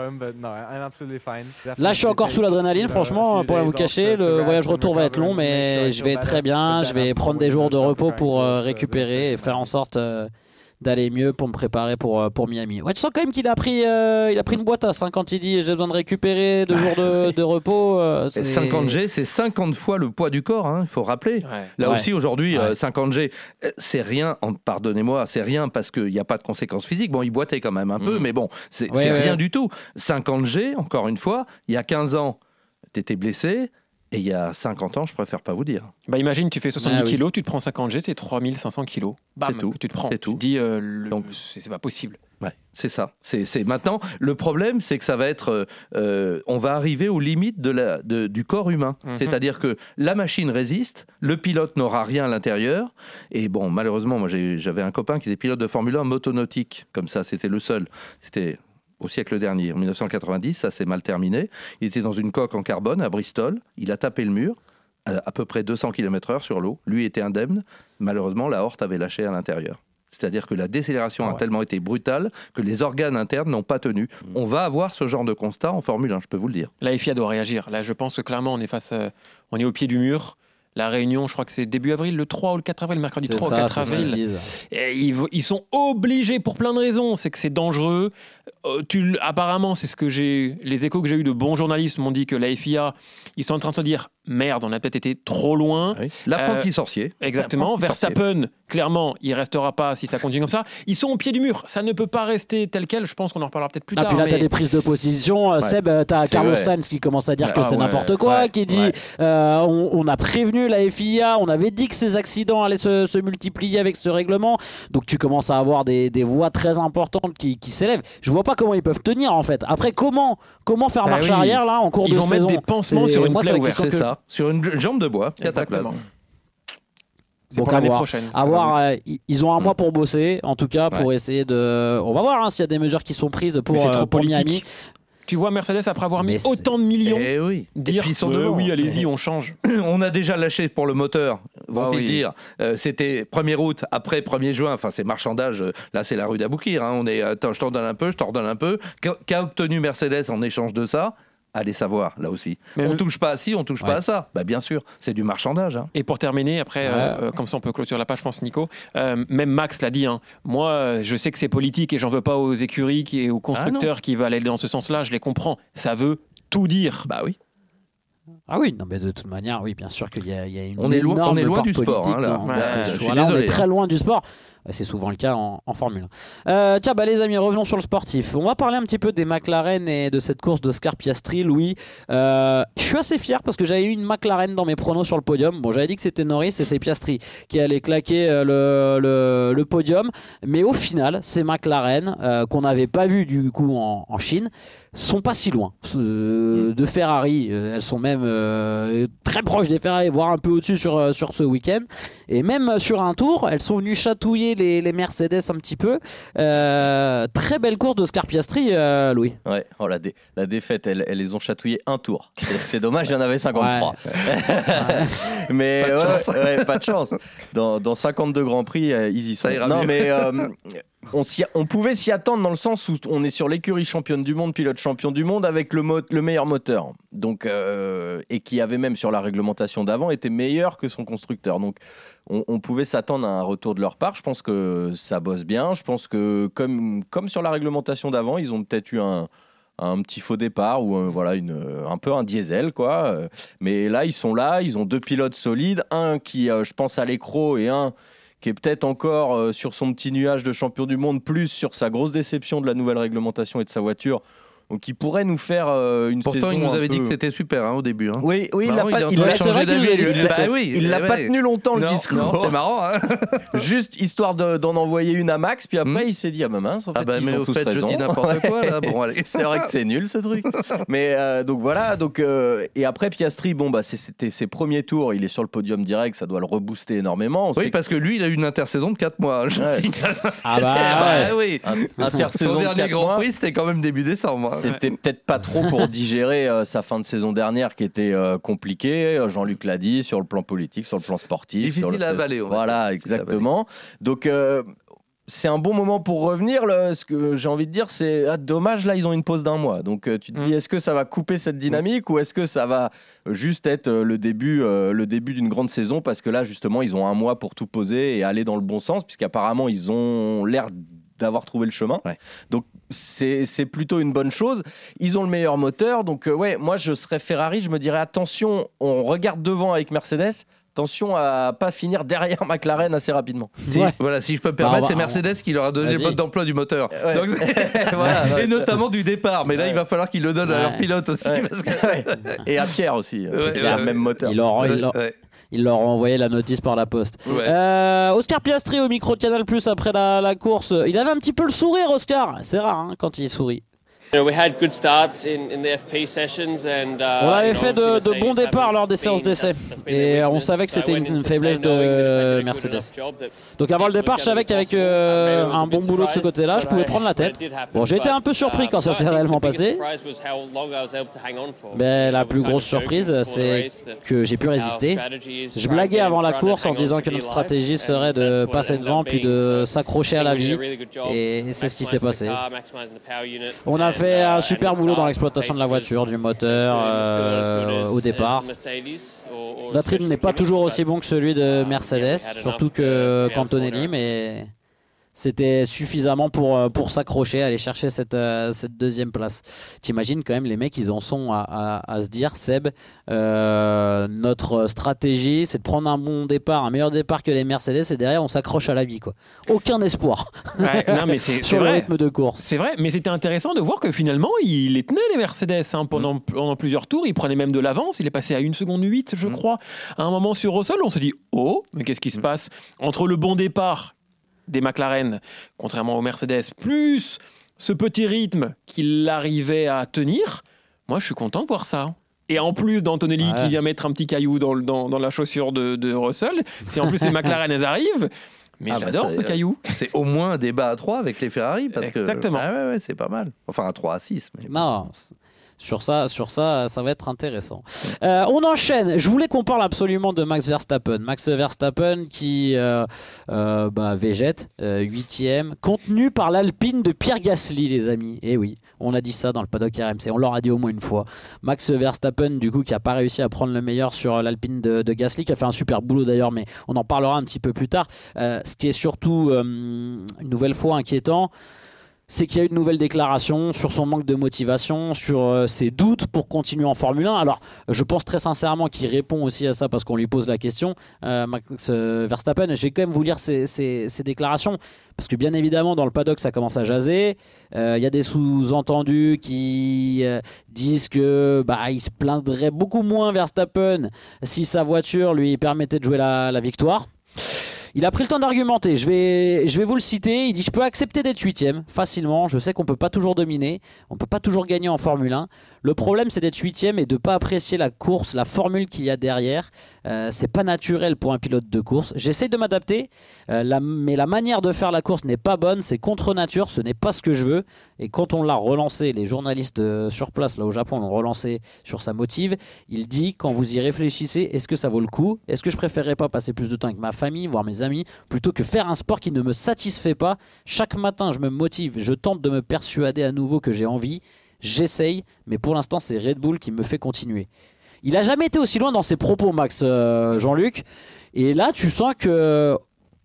Là, je suis encore sous l'adrénaline, franchement, pour rien vous cacher. Le voyage retour va être long, mais je vais très bien. Je vais prendre des jours de repos pour euh, récupérer et faire en sorte euh, d'aller mieux pour me préparer pour, pour Miami. Ouais, tu sens quand même qu'il a pris, euh, il a pris une boîtasse hein, quand il dit j'ai besoin de récupérer deux jours de, de repos. Euh, c'est... cinquante G, c'est cinquante fois le poids du corps, il hein, faut rappeler. Ouais. Là ouais. aussi, aujourd'hui, ouais. euh, cinquante G, c'est rien, en, pardonnez-moi, c'est rien parce qu'il n'y a pas de conséquences physiques. Bon, il boitait quand même un mmh. peu, mais bon, c'est, ouais, c'est ouais. rien du tout. cinquante G, encore une fois, il y a quinze ans, tu étais blessé. Et il y a cinquante ans, je préfère pas vous dire. Bah imagine, tu fais soixante-dix ah, kilos, oui. tu te prends cinquante G, c'est trois mille cinq cents kilos. Bam, c'est tout. Tu te prends. C'est tout. Tu te dis, euh, le... donc c'est, c'est pas possible. Ouais, c'est ça. C'est, c'est maintenant. Le problème, c'est que ça va être, euh, on va arriver aux limites de la, de, du corps humain. Mm-hmm. C'est-à-dire que la machine résiste, le pilote n'aura rien à l'intérieur. Et bon, malheureusement, moi j'ai, j'avais un copain qui était pilote de Formule un motonautique. Comme ça, c'était le seul. C'était au siècle dernier, en dix-neuf cent quatre-vingt-dix, ça s'est mal terminé. Il était dans une coque en carbone à Bristol, il a tapé le mur, à, à peu près deux cents kilomètres heure sur l'eau. Lui était indemne, malheureusement la horte avait lâché à l'intérieur. C'est-à-dire que la décélération ah ouais. a tellement été brutale que les organes internes n'ont pas tenu. Mmh. On va avoir ce genre de constat en Formule un, je peux vous le dire. La F I A doit réagir. Là, je pense que clairement, on est face, à... on est au pied du mur. La réunion, je crois que c'est début avril, le trois ou le quatre avril, mercredi c'est trois ça, ou quatre avril. Et ils, ils sont obligés pour plein de raisons. C'est que c'est dangereux. Euh, tu, apparemment, c'est ce que j'ai. Les échos que j'ai eu de bons journalistes m'ont dit que la F I A, ils sont en train de se dire merde, on a peut-être été trop loin. Oui. L'apprenti Euh, sorcier. Exactement. L'apprenti Verstappen, sorcier. clairement, il restera pas si ça continue comme ça. Ils sont au pied du mur. Ça ne peut pas rester tel quel. Je pense qu'on en reparlera peut-être plus Ah, tard. puis là, mais- t'as des prises de position. Euh, Ouais. Seb, euh, t'as C'est Carlos vrai. Sainz qui commence à dire que Ah c'est ouais, n'importe quoi, ouais, qui dit ouais. euh, on, on a prévenu la F I A, on avait dit que ces accidents allaient se, se multiplier avec ce règlement. Donc tu commences à avoir des, des voix très importantes qui, qui s'élèvent. Je vois pas comment ils peuvent tenir en fait. Après, comment, comment faire Bah marche oui. arrière là en cours Ils de vont mettre saison des pansements C'est- sur une moi, c'est plaie la ouverte. question C'est que- ça, sur une jambe de bois, cataplasme. Exactement. C'est Donc pour à l'année voir. prochaine. À voir, euh, ils- ils ont un Mm. mois pour bosser, en tout cas pour essayer de. On va voir hein, s'il y a des mesures qui sont prises pour, Mais c'est euh, trop pour politique. Miami. Tu vois Mercedes, après avoir mis Mais c'est- autant de millions, Eh oui. dire Et puis ils sont ouais, devant. oui, allez-y, on change. On a déjà lâché pour le moteur, vont-ils Ah oui. dire. Euh, c'était premier août, après premier juin. Enfin, c'est marchandage. euh, Là, c'est la rue d'Aboukir. Hein. On est, attends, je t'en donne un peu, je t'en redonne un peu. Qu'a qu'a obtenu Mercedes en échange de ça? Allez savoir, là aussi. Mais on le- touche pas à ci, on touche Ouais. pas à ça. Bah, bien sûr, c'est du marchandage. Hein. Et pour terminer, après, Ouais. euh, euh, comme ça on peut clôturer la page, je pense, Nico. euh, même Max l'a dit. Hein, moi, euh, je sais que c'est politique et j'en veux pas aux écuries qui, et aux constructeurs qui veulent aller dans ce sens-là. Je les comprends. Ça veut tout dire. Bah oui. Ah oui, non, mais de toute manière, oui, bien sûr qu'il y a, il y a une On est loin- énorme on est loin part du sport, politique hein, là. dans- Ouais, dans je ce suis choix-là. On désolé, est très hein. loin du sport. C'est souvent le cas en, en Formule un. Euh, tiens, bah, les amis, revenons sur le sportif. On va parler un petit peu des McLaren et de cette course d'Oscar Piastri. Louis, euh, je suis assez fier parce que j'avais eu une McLaren dans mes pronos sur le podium. Bon, j'avais dit que c'était Norris et c'est Piastri qui allait claquer euh, le, le, le podium. Mais au final, ces McLaren, euh, qu'on n'avait pas vu du coup en, en Chine, sont pas si loin euh, de Ferrari. Euh, elles sont même euh, très proches des Ferrari, voire un peu au-dessus sur, euh, sur ce week-end. Et même sur un tour, elles sont venues chatouiller les, les Mercedes un petit peu. Euh, très belle course d'Oscar Piastri, euh, Louis. Ouais, oh, la, dé- la défaite, elles, elles les ont chatouillées un tour. C'est- C'est dommage, il y en avait cinquante-trois. Mais Pas de ouais, chance. ouais, pas de chance. Dans, dans cinquante-deux Grands Prix, euh, ils y sont. Ça ira Non, mieux. mais euh, on, s'y- on pouvait s'y attendre dans le sens où on est sur l'écurie championne du monde, pilote champion du monde, avec le, mo- le meilleur moteur. Donc, euh, et qui avait même sur la réglementation d'avant été meilleur que son constructeur. Donc, on, on pouvait s'attendre à un retour de leur part. Je pense que ça bosse bien. Je pense que comme, comme sur la réglementation d'avant, ils ont peut-être eu un, un petit faux départ ou un, voilà, une, un peu un diesel, quoi. Euh, Mais là, ils sont là. Ils ont deux pilotes solides. Un qui, euh, je pense, à l'écro et un qui est peut-être encore euh, sur son petit nuage de champion du monde, plus sur sa grosse déception de la nouvelle réglementation et de sa voiture. Donc, qui pourrait nous faire euh, une saison. Pourtant, il nous un avait dit peu- que c'était super hein, au début. Hein. Oui, oui, il Bah l'a oui, pas, il a il pas l'a c'est changé vrai qu'il nous a d'avis. dit que lui. c'était- Bah oui, il l'a ouais, pas ouais. tenu longtemps le Non, discours. non, c'est marrant. Hein. Juste histoire de- d'en envoyer une à Max, puis après Hmm. il s'est dit ah bah mince, en fait, Ah bah, ils mais ont au tous fait, je raison. dis n'importe quoi là. Bon, allez. C'est vrai que c'est nul ce truc. Mais euh, donc voilà, donc euh, et après Piastri, bon bah c'est- c'était ses premiers tours, il est sur le podium direct, ça doit le rebooster énormément. On Oui, sait parce que lui, il a eu une intersaison de quatre mois. Je Ouais. signale. Ah bah, Bah ouais. oui. qu'un- intersaison Son de dernier quatre Grand mois, Prix, c'était quand même début décembre. hein. c'était peut-être pas trop pour digérer euh, sa fin de saison dernière qui était euh, compliquée. Jean-Luc l'a dit sur le plan politique, sur le plan sportif. Difficile sur le à fait- avaler. on va Voilà, dire. Difficile à avaler. exactement. Donc, euh, c'est un bon moment pour revenir. Là. Ce que j'ai envie de dire, c'est ah, dommage, là, ils ont une pause d'un mois. Donc, euh, tu te Mm. dis, est-ce que ça va couper cette dynamique ou est-ce que ça va juste être euh, le début, euh, le début d'une grande saison? Parce que là, justement, ils ont un mois pour tout poser et aller dans le bon sens, puisqu'apparemment, ils ont l'air d'avoir trouvé le chemin. Ouais. Donc, c'est c'est plutôt une bonne chose. Ils ont le meilleur moteur. Donc, euh, ouais, moi, je serais Ferrari. Je me dirais, attention, on regarde devant avec Mercedes. Attention à pas finir derrière McLaren assez rapidement. Si, Ouais. Voilà, si je peux me Bah, on permettre, va- c'est Mercedes qui leur a donné Vas-y. le mode d'emploi du moteur. Ouais. Donc, c'est- voilà. Et notamment du départ. Mais là, Ouais. il va falloir qu'ils le donnent à Ouais. leur pilote aussi. Ouais. Parce que... Ouais. Et à Pierre aussi. C'est Ouais, clair, ouais, même ouais. moteur. Ils leur, ils leur- Ouais. ils leur ont envoyé la notice par la poste. Ouais. Euh, Oscar Piastri au micro de Canal Plus après la, la course. Il avait un petit peu le sourire, Oscar. C'est rare hein, quand il sourit. You know, we had good starts in, in the F P sessions and, uh, On avait you know, fait de, obviously de bons Mercedes départs lors des haven't séances been- d'essai. that's- that's been Et their on weakness. savait que So I c'était went une into today faiblesse knowing that de they'd done a good Mercedes. enough job that Donc avant le it was départ, je gonna savais be qu'avec possible. euh, Maybe it was a un bon bit boulot de ce surprised côté-là, je that pouvais I- prendre la that tête. it did happen, Bon, j'ai été but, un peu surpris uh, quand ça but I s'est think réellement the biggest passé. surprise was how long I was able to hang on for. Mais la We plus were kind grosse of joking surprise, before the c'est race that que j'ai pu our résister. strategy is Je try and blaguais get in avant la front and course en hang on disant for que dear notre life, stratégie and serait de that's what it passer ended devant up puis being. de So s'accrocher à I la think we did vie. a really good job Et c'est ce qui s'est maximising the passé. car, maximising the power unit, On a and, fait uh, un and super the boulot dans start l'exploitation de la pace voiture, was du moteur, really still as good euh, as- au as départ. the Mercedes or- or Notre rythme n'est pas especially toujours Kimi, aussi but, bon que celui de um, Mercedes, yeah, we had surtout enough to- que to get out of qu'Antonelli, order. mais C'était suffisamment pour, pour s'accrocher, aller chercher cette, euh, cette deuxième place. T'imagines quand même les mecs, ils en sont à, à, à se dire, Seb, euh, notre stratégie, c'est de prendre un bon départ, un meilleur départ que les Mercedes, et derrière on s'accroche à la vie, quoi. Aucun espoir ouais, non, mais c'est, sur c'est le vrai. rythme de course. C'est vrai, mais c'était intéressant de voir que finalement, il les tenait les Mercedes hein, pendant, mmh. pendant plusieurs tours. Il prenait même de l'avance. Il est passé à une seconde huit, je mmh. crois. À un moment sur Russell, on se dit, oh, mais qu'est-ce qui se mmh. passe entre le bon départ des McLaren, contrairement aux Mercedes, plus ce petit rythme qu'il arrivait à tenir, moi je suis content de voir ça. Et en plus d'Antonelli ouais. qui vient mettre un petit caillou dans, dans, dans la chaussure de, de Russell, si en plus les McLaren elles arrivent, mais ah j'adore bah ça, ce caillou. C'est au moins un débat à trois avec les Ferrari. Parce Exactement. Que, ah ouais, ouais, c'est pas mal. Enfin à trois à six. Mais... Non, Sur ça, sur ça, ça va être intéressant. Euh, on enchaîne. Je voulais qu'on parle absolument de Max Verstappen. Max Verstappen qui euh, euh, bah, végète, huitième, euh, contenu par l'Alpine de Pierre Gasly, les amis. Et oui, on a dit ça dans le paddock R M C. On l'aura dit au moins une fois. Max Verstappen, du coup, qui n'a pas réussi à prendre le meilleur sur l'Alpine de, de Gasly, qui a fait un super boulot d'ailleurs, mais on en parlera un petit peu plus tard. Euh, ce qui est surtout euh, une nouvelle fois inquiétant, c'est qu'il y a eu une nouvelle déclaration sur son manque de motivation, sur euh, ses doutes pour continuer en Formule un. Alors, je pense très sincèrement qu'il répond aussi à ça parce qu'on lui pose la question. Euh, Max euh, Verstappen, je vais quand même vous lire ses, ses, ses déclarations parce que bien évidemment, dans le paddock, ça commence à jaser. Il euh, y a des sous-entendus qui euh, disent que bah, il se plaindrait beaucoup moins Verstappen si sa voiture lui permettait de jouer la, la victoire. Il a pris le temps d'argumenter, je vais, je vais vous le citer. Il dit « Je peux accepter d'être huitième facilement, je sais qu'on ne peut pas toujours dominer, on ne peut pas toujours gagner en Formule un. Le problème c'est d'être huitième et de ne pas apprécier la course, la formule qu'il y a derrière. Euh, c'est pas naturel pour un pilote de course. J'essaye de m'adapter, euh, la, mais la manière de faire la course n'est pas bonne, c'est contre nature, ce n'est pas ce que je veux. » Et quand on l'a relancé, les journalistes euh, sur place là au Japon l'ont relancé sur sa motive, il dit « Quand vous y réfléchissez, est-ce que ça vaut le coup ? Est-ce que je préférerais pas passer plus de temps avec ma famille, voir mes amis, plutôt que faire un sport qui ne me satisfait pas ? Chaque matin, je me motive, je tente de me persuader à nouveau que j'ai envie. J'essaye, mais pour l'instant, c'est Red Bull qui me fait continuer. » Il n'a jamais été aussi loin dans ses propos, Max, euh, Jean-Luc. Et là, tu sens que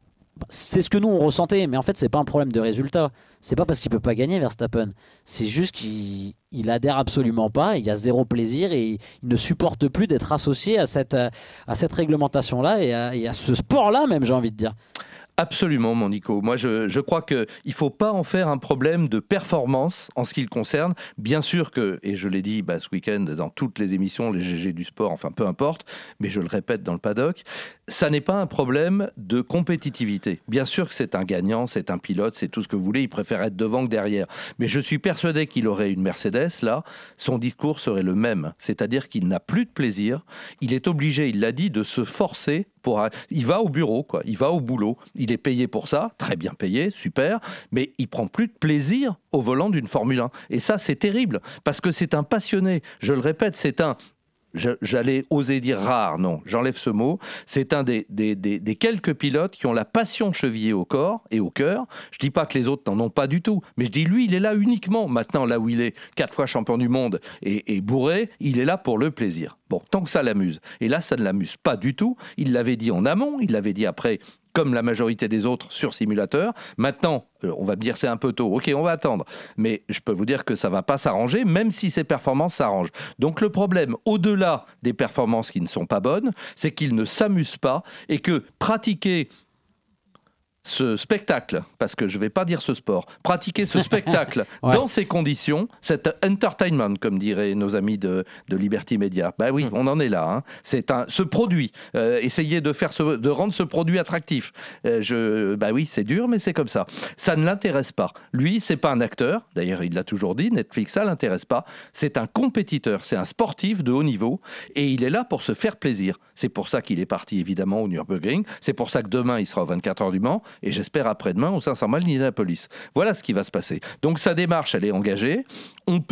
c'est ce que nous, on ressentait. Mais en fait, c'est pas un problème de résultat. C'est pas parce qu'il peut pas gagner, Verstappen. C'est juste qu'il il adhère absolument pas. Il y a zéro plaisir et il ne supporte plus d'être associé à cette, à cette réglementation-là et à, et à ce sport-là, même, j'ai envie de dire. Absolument, mon Nico. Moi, je, je crois qu'il ne faut pas en faire un problème de performance en ce qui le concerne. Bien sûr que, et je l'ai dit bah, ce week-end dans toutes les émissions, les G G du sport, enfin peu importe, mais je le répète dans le paddock, ça n'est pas un problème de compétitivité. Bien sûr que c'est un gagnant, c'est un pilote, c'est tout ce que vous voulez, il préfère être devant que derrière. Mais je suis persuadé qu'il aurait une Mercedes, là, son discours serait le même. C'est-à-dire qu'il n'a plus de plaisir, il est obligé, il l'a dit, de se forcer. Pour, il va au bureau, quoi. Il va au boulot. Il est payé pour ça, très bien payé, super, mais il prend plus de plaisir au volant d'une Formule un. Et ça, c'est terrible, parce que c'est un passionné. Je le répète, c'est un... J'allais oser dire rare, non, j'enlève ce mot. C'est un des, des, des, des quelques pilotes qui ont la passion chevillée au corps et au cœur. Je dis pas que les autres n'en ont pas du tout, mais je dis lui, il est là uniquement. Maintenant, là où il est quatre fois champion du monde et, et bourré, il est là pour le plaisir. Bon, tant que ça l'amuse. Et là, ça ne l'amuse pas du tout. Il l'avait dit en amont, il l'avait dit après, comme la majorité des autres sur simulateur. Maintenant, euh, on va me dire c'est un peu tôt. Ok, on va attendre. Mais je peux vous dire que ça ne va pas s'arranger, même si ses performances s'arrangent. Donc le problème, au-delà des performances qui ne sont pas bonnes, c'est qu'il ne s'amuse pas et que pratiquer ce spectacle, parce que je ne vais pas dire ce sport, pratiquer ce spectacle ouais. dans ces conditions, cet entertainment, comme diraient nos amis de, de Liberty Media, bah oui, mmh. on en est là. Hein. C'est un, ce produit, euh, essayer de, faire ce, de rendre ce produit attractif. Euh, je, bah oui, c'est dur, mais c'est comme ça. Ça ne l'intéresse pas. Lui, c'est pas un acteur, d'ailleurs il l'a toujours dit, Netflix, ça ne l'intéresse pas. C'est un compétiteur, c'est un sportif de haut niveau, et il est là pour se faire plaisir. C'est pour ça qu'il est parti, évidemment, au Nürburgring. C'est pour ça que demain, il sera aux vingt-quatre heures du Mans. Et j'espère après-demain au cinq cents miles d'Indianapolis. Voilà ce qui va se passer. Donc sa démarche, elle est engagée. On peut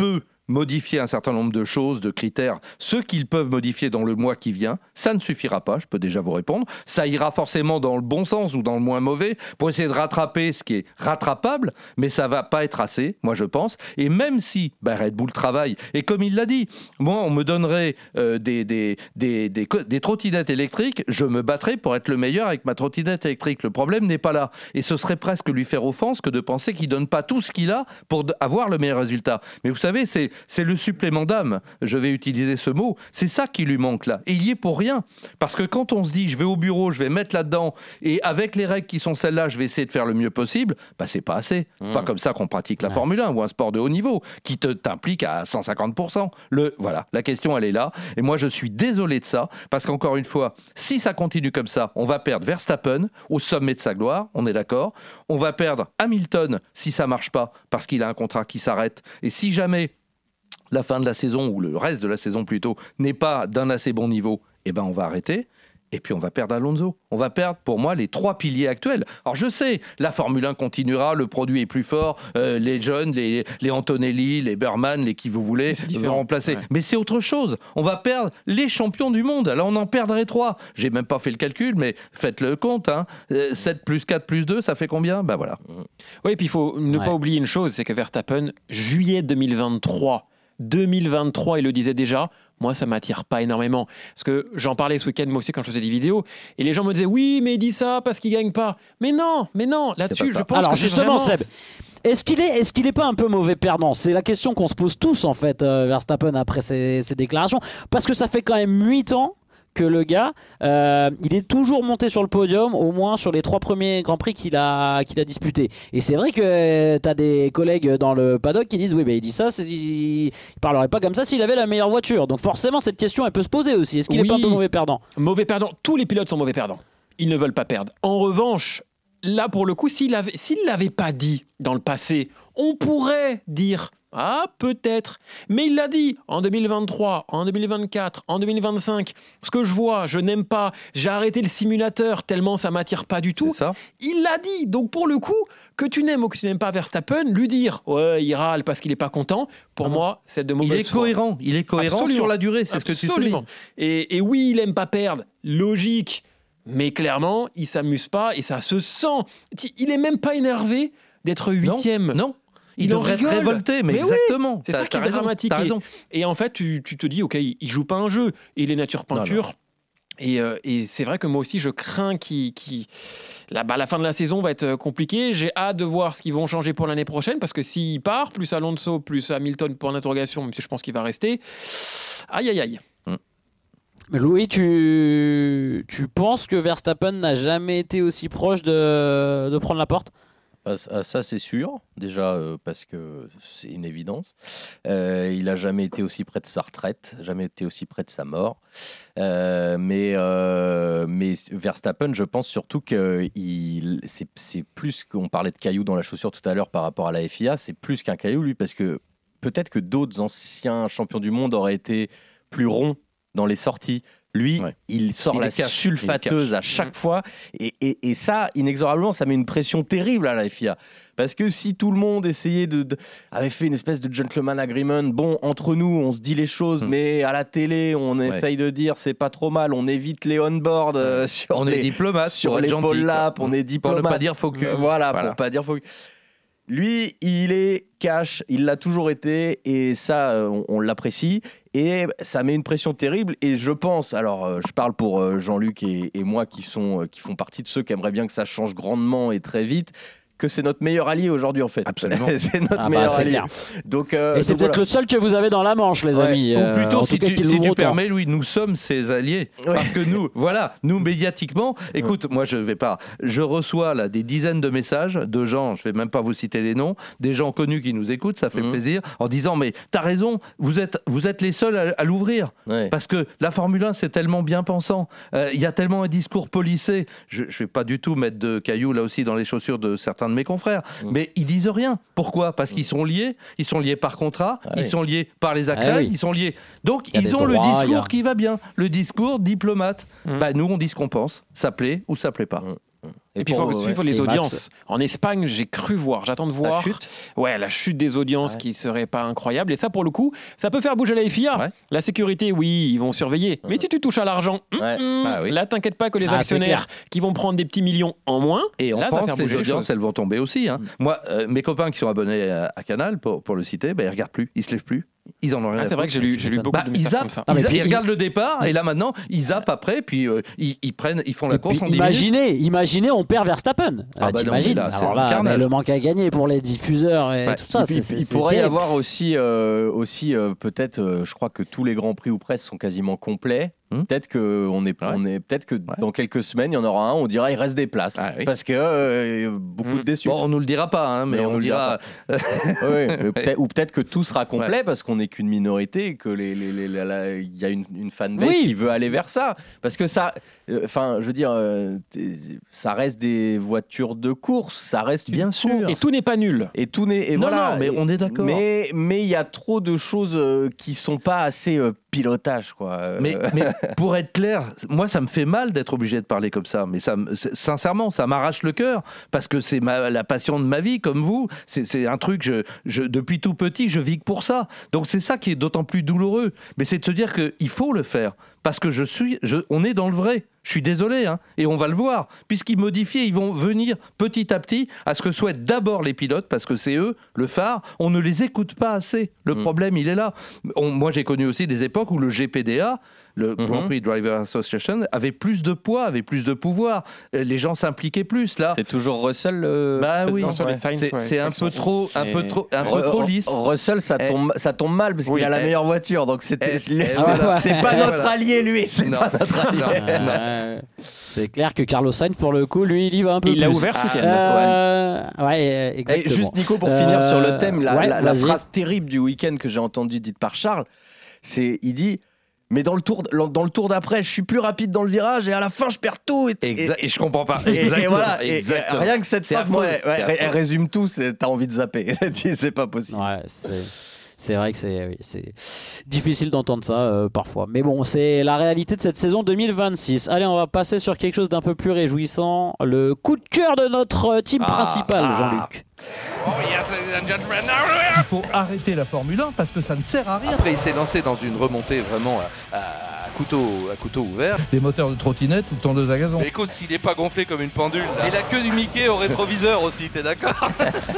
modifier un certain nombre de choses, de critères, ce qu'ils peuvent modifier dans le mois qui vient. Ça ne suffira pas, je peux déjà vous répondre. Ça ira forcément dans le bon sens ou dans le moins mauvais pour essayer de rattraper ce qui est rattrapable, mais ça va pas être assez, moi je pense. Et même si bah, Red Bull travaille, et comme il l'a dit, moi on me donnerait euh, des, des, des, des, des trottinettes électriques, je me battrais pour être le meilleur avec ma trottinette électrique. Le problème n'est pas là. Et ce serait presque lui faire offense que de penser qu'il donne pas tout ce qu'il a pour avoir le meilleur résultat. Mais vous savez, c'est C'est le supplément d'âme, je vais utiliser ce mot, c'est ça qui lui manque là. Et il y est pour rien. Parce que quand on se dit, je vais au bureau, je vais mettre là-dedans, et avec les règles qui sont celles-là, je vais essayer de faire le mieux possible, bah c'est pas assez. C'est mmh. pas comme ça qu'on pratique la ouais. Formule un ou un sport de haut niveau, qui te, t'implique à cent cinquante pour cent. Le, voilà, la question, elle est là. Et moi, je suis désolé de ça, parce qu'encore une fois, si ça continue comme ça, on va perdre Verstappen au sommet de sa gloire, on est d'accord. On va perdre Hamilton si ça marche pas, parce qu'il a un contrat qui s'arrête. Et si jamais la fin de la saison, ou le reste de la saison plutôt, n'est pas d'un assez bon niveau, eh ben on va arrêter. Et puis on va perdre Alonso. On va perdre, pour moi, les trois piliers actuels. Alors je sais, la Formule un continuera, le produit est plus fort, euh, les jeunes, les, les Antonelli, les Berman, les qui vous voulez, vont remplacer. Ouais. Mais c'est autre chose. On va perdre les champions du monde. Alors on en perdrait trois. J'ai même pas fait le calcul, mais faites le compte. Hein. sept plus quatre plus deux, ça fait combien ? Ben voilà. Oui, et puis il faut ne ouais. pas oublier une chose, c'est que Verstappen, juillet deux mille vingt-trois, deux mille vingt-trois, il le disait déjà, moi ça m'attire pas énormément. Parce que j'en parlais ce week-end moi aussi quand je faisais des vidéos, et les gens me disaient oui mais il dit ça parce qu'il gagne pas. Mais non, mais non, là-dessus je pense Alors, que justement, c'est vraiment... Seb, est-ce qu'il est, est-ce qu'il est pas un peu mauvais perdant ? C'est la question qu'on se pose tous en fait, euh, Verstappen après ses, ses déclarations, parce que ça fait quand même huit ans que le gars, euh, il est toujours monté sur le podium, au moins sur les trois premiers Grands Prix qu'il a, qu'il a disputés. Et c'est vrai que tu as des collègues dans le paddock qui disent oui, bah, il dit ça, c'est, il ne parlerait pas comme ça s'il avait la meilleure voiture. Donc forcément, cette question, elle peut se poser aussi. Est-ce qu'il n'est oui, pas un peu mauvais perdant ? Mauvais perdant. Tous les pilotes sont mauvais perdants. Ils ne veulent pas perdre. En revanche, là, pour le coup, s'il avait, s'il ne l'avait pas dit dans le passé, on pourrait dire... Ah, peut-être. Mais il l'a dit en deux mille vingt-trois, en deux mille vingt-quatre, en deux mille vingt-cinq. Ce que je vois, je n'aime pas. J'ai arrêté le simulateur tellement ça m'attire pas du tout. C'est ça. Il l'a dit. Donc pour le coup, que tu n'aimes ou que tu n'aimes pas Verstappen, lui dire ouais, il râle parce qu'il est pas content. Pour ah moi, c'est de mauvaise foi. Il est cohérent. Il est cohérent Absolument. Sur la durée. C'est Absolument. Ce que tu soulignes. Et, et oui, il aime pas perdre. Logique. Mais clairement, il s'amuse pas et ça se sent. Il est même pas énervé d'être huitième. Non. non. Il, il devrait être révolté, mais, mais exactement. Oui, c'est t'as, ça qui est raison, dramatique. Et, et en fait, tu, tu te dis, ok, il, il joue pas un jeu. Il est nature peinture. Non, non. Et, euh, et c'est vrai que moi aussi, je crains qu'il, qu'il... La, bah, la fin de la saison va être compliquée. J'ai hâte de voir ce qu'ils vont changer pour l'année prochaine, parce que s'il part, plus Alonso, plus Hamilton pour l'interrogation, même si je pense qu'il va rester, aïe, aïe, aïe. Louis, tu, tu penses que Verstappen n'a jamais été aussi proche de, de prendre la porte ? Ça, c'est sûr, déjà euh, parce que c'est une évidence. Euh, il n'a jamais été aussi près de sa retraite, jamais été aussi près de sa mort. Euh, mais, euh, mais Verstappen, je pense surtout que il, c'est, c'est plus qu'on parlait de caillou dans la chaussure tout à l'heure par rapport à la F I A, c'est plus qu'un caillou, lui, parce que peut-être que d'autres anciens champions du monde auraient été plus ronds dans les sorties. Lui, ouais. il sort il la cache, sulfateuse à chaque mmh. fois. Et, et, et ça, inexorablement, ça met une pression terrible à la F I A. Parce que si tout le monde essayait de, de avait fait une espèce de gentleman agreement, bon, entre nous, on se dit les choses, mmh. mais à la télé, on ouais. essaye de dire c'est pas trop mal, on évite les on-board euh, sur on les, est diplomate, sur les pole-lap, on est diplomate. Pour ne pas dire faux cul. Euh, voilà, voilà, pour pas dire faux cul. Lui, il est cash, il l'a toujours été, et ça, on, on l'apprécie. Et ça met une pression terrible. Et je pense, alors euh, je parle pour euh, Jean-Luc et, et moi qui, sont, euh, qui font partie de ceux qui aimeraient bien que ça change grandement et très vite, que c'est notre meilleur allié aujourd'hui en fait. Absolument. c'est notre ah meilleur bah, c'est allié. Clair. Donc, euh, et c'est donc peut-être voilà. le seul que vous avez dans la Manche, les ouais. amis. Ou plutôt, euh, si tu, si tu permets, Louis, nous sommes ses alliés. Ouais. Parce que nous, voilà, nous médiatiquement, écoute, ouais. moi je vais pas, je reçois là des dizaines de messages de gens, je vais même pas vous citer les noms, des gens connus qui nous écoutent, ça fait mmh. plaisir, en disant mais t'as raison, vous êtes, vous êtes les seuls à, à l'ouvrir. Ouais. Parce que la Formule un, c'est tellement bien pensant. Il euh, y a tellement un discours policé. Je ne vais pas du tout mettre de cailloux là aussi dans les chaussures de certains de mes confrères. Mais ils disent rien. Pourquoi ? Parce qu'ils sont liés. Ils sont liés par contrat. Ah oui. Ils sont liés par les accrèdes. Ah oui. Ils sont liés. Donc ils ont droits, le discours a... qui va bien. Le discours diplomate. Mmh. Bah, nous, on dit ce qu'on pense. Ça plaît ou ça plaît pas. Mmh. Et, et puis il faut suivre ouais. les et audiences. Max. En Espagne, j'ai cru voir, j'attends de voir. La chute Ouais, la chute des audiences ouais. qui serait pas incroyable. Et ça, pour le coup, ça peut faire bouger la F I A. Ouais. La sécurité, oui, ils vont surveiller. Ouais. Mais si tu touches à l'argent, ouais. mm, bah, oui. là, t'inquiète pas que les ah, actionnaires qui vont prendre des petits millions en moins. Et en là, France, les audiences, les elles vont tomber aussi. Hein. Mm. Moi, euh, mes copains qui sont abonnés à, à Canal, pour, pour le citer, bah, ils regardent plus, ils se lèvent plus. Ils en ont rien ah, à c'est vrai que j'ai lu, j'ai lu beaucoup bah, de messages zappent, comme ça. Ils, non, ils regardent le départ et là maintenant ils zappent après puis euh, ils, ils prennent, ils font la et course en dix imaginez, minutes. Imaginez, on perd Verstappen. Ah, bah t'imagines non, là, alors là, mais le manque à gagner pour les diffuseurs et ouais. tout ça. Et puis, c'est, c'est, il c'est pourrait terrible. y avoir aussi, euh, aussi euh, peut-être, euh, je crois que tous les grands prix ou presque sont quasiment complets. Hum. Peut-être que on est, ouais. on est, peut-être que ouais. dans quelques semaines il y en aura un. On dira il reste des places ah, oui. parce que euh, beaucoup hum. de déçus. Bon, on nous le dira pas, hein, mais, mais on, on nous le dira. dira oui, peut-être, ou peut-être que tout sera complet ouais. parce qu'on n'est qu'une minorité et que les, les, les, les, la, il y a une, une fanbase oui. qui veut aller vers ça. Parce que ça, enfin, euh, je veux dire, euh, ça reste des voitures de course, ça reste bien sûr. Course. Et tout n'est pas nul. Et tout n'est. Et non, voilà. Non, mais on est d'accord. Mais mais il y a trop de choses euh, qui sont pas assez euh, pilotage, quoi. Mais, mais pour être clair, moi ça me fait mal d'être obligé de parler comme ça, mais ça, sincèrement, ça m'arrache le cœur parce que c'est ma, la passion de ma vie, comme vous. C'est, c'est un truc, je, je, depuis tout petit, je vis que pour ça. Donc c'est ça qui est d'autant plus douloureux. Mais c'est de se dire qu'il faut le faire parce que je suis, je, on est dans le vrai. Je suis désolé, hein, et on va le voir, puisqu'ils modifient, ils vont venir petit à petit à ce que souhaitent d'abord les pilotes, parce que c'est eux, le phare, on ne les écoute pas assez. Le mmh. problème, il est là. On, moi, j'ai connu aussi des époques où le G P D A, le mmh. Grand Prix Driver Association, avait plus de poids, avait plus de pouvoir. Les gens s'impliquaient plus, là. C'est toujours Russell euh, Bah oui, ouais. les signs, c'est, ouais, c'est un peu trop, un peu trop, un peu trop lisse. Russell, ça tombe, ça tombe mal, parce oui, qu'il a la meilleure voiture, donc c'était, eh, c'est, ah, c'est pas notre allié, lui. C'est non, pas notre allié. Non, non. Euh, c'est clair que Carlos Sainz, pour le coup, lui, il y va un peu il plus. Il l'a ouvert ce week-end. Euh, ouais, exactement. Et juste, Nico, pour euh, finir sur le thème, la, ouais, la, la phrase terrible du week-end que j'ai entendue dite par Charles, c'est, il dit... Mais dans le tour, dans le tour d'après, je suis plus rapide dans le virage et à la fin, je perds tout. Et, exact, et, et je comprends pas. Et, et voilà. Et, et rien que cette phrase, moi, ouais, ouais, elle résume tout. C'est, t'as envie de zapper. C'est pas possible. Ouais, c'est. C'est vrai que c'est, oui, c'est difficile d'entendre ça euh, parfois. Mais bon, c'est la réalité de cette saison deux mille vingt-six. Allez, on va passer sur quelque chose d'un peu plus réjouissant. Le coup de cœur de notre team ah, principal, ah. Jean-Luc. Oh yes, ladies and gentlemen. Il faut arrêter la Formule un parce que ça ne sert à rien. Après, il s'est lancé dans une remontée vraiment à, à, couteau, à couteau ouvert. Les moteurs de trottinette ou de tondeuse à gazon. Mais écoute, s'il n'est pas gonflé comme une pendule, là. Et la queue du Mickey au rétroviseur aussi, t'es d'accord?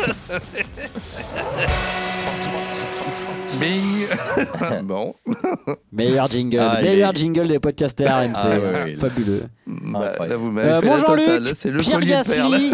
Bing. Bon. Meilleur jingle, ah, meilleur est... jingle des podcasts R M C, ah, ouais, ouais, fabuleux. Bah, là, vous m'avez euh, fait bon la Jean-Luc, totale. C'est le Pierre Gasly.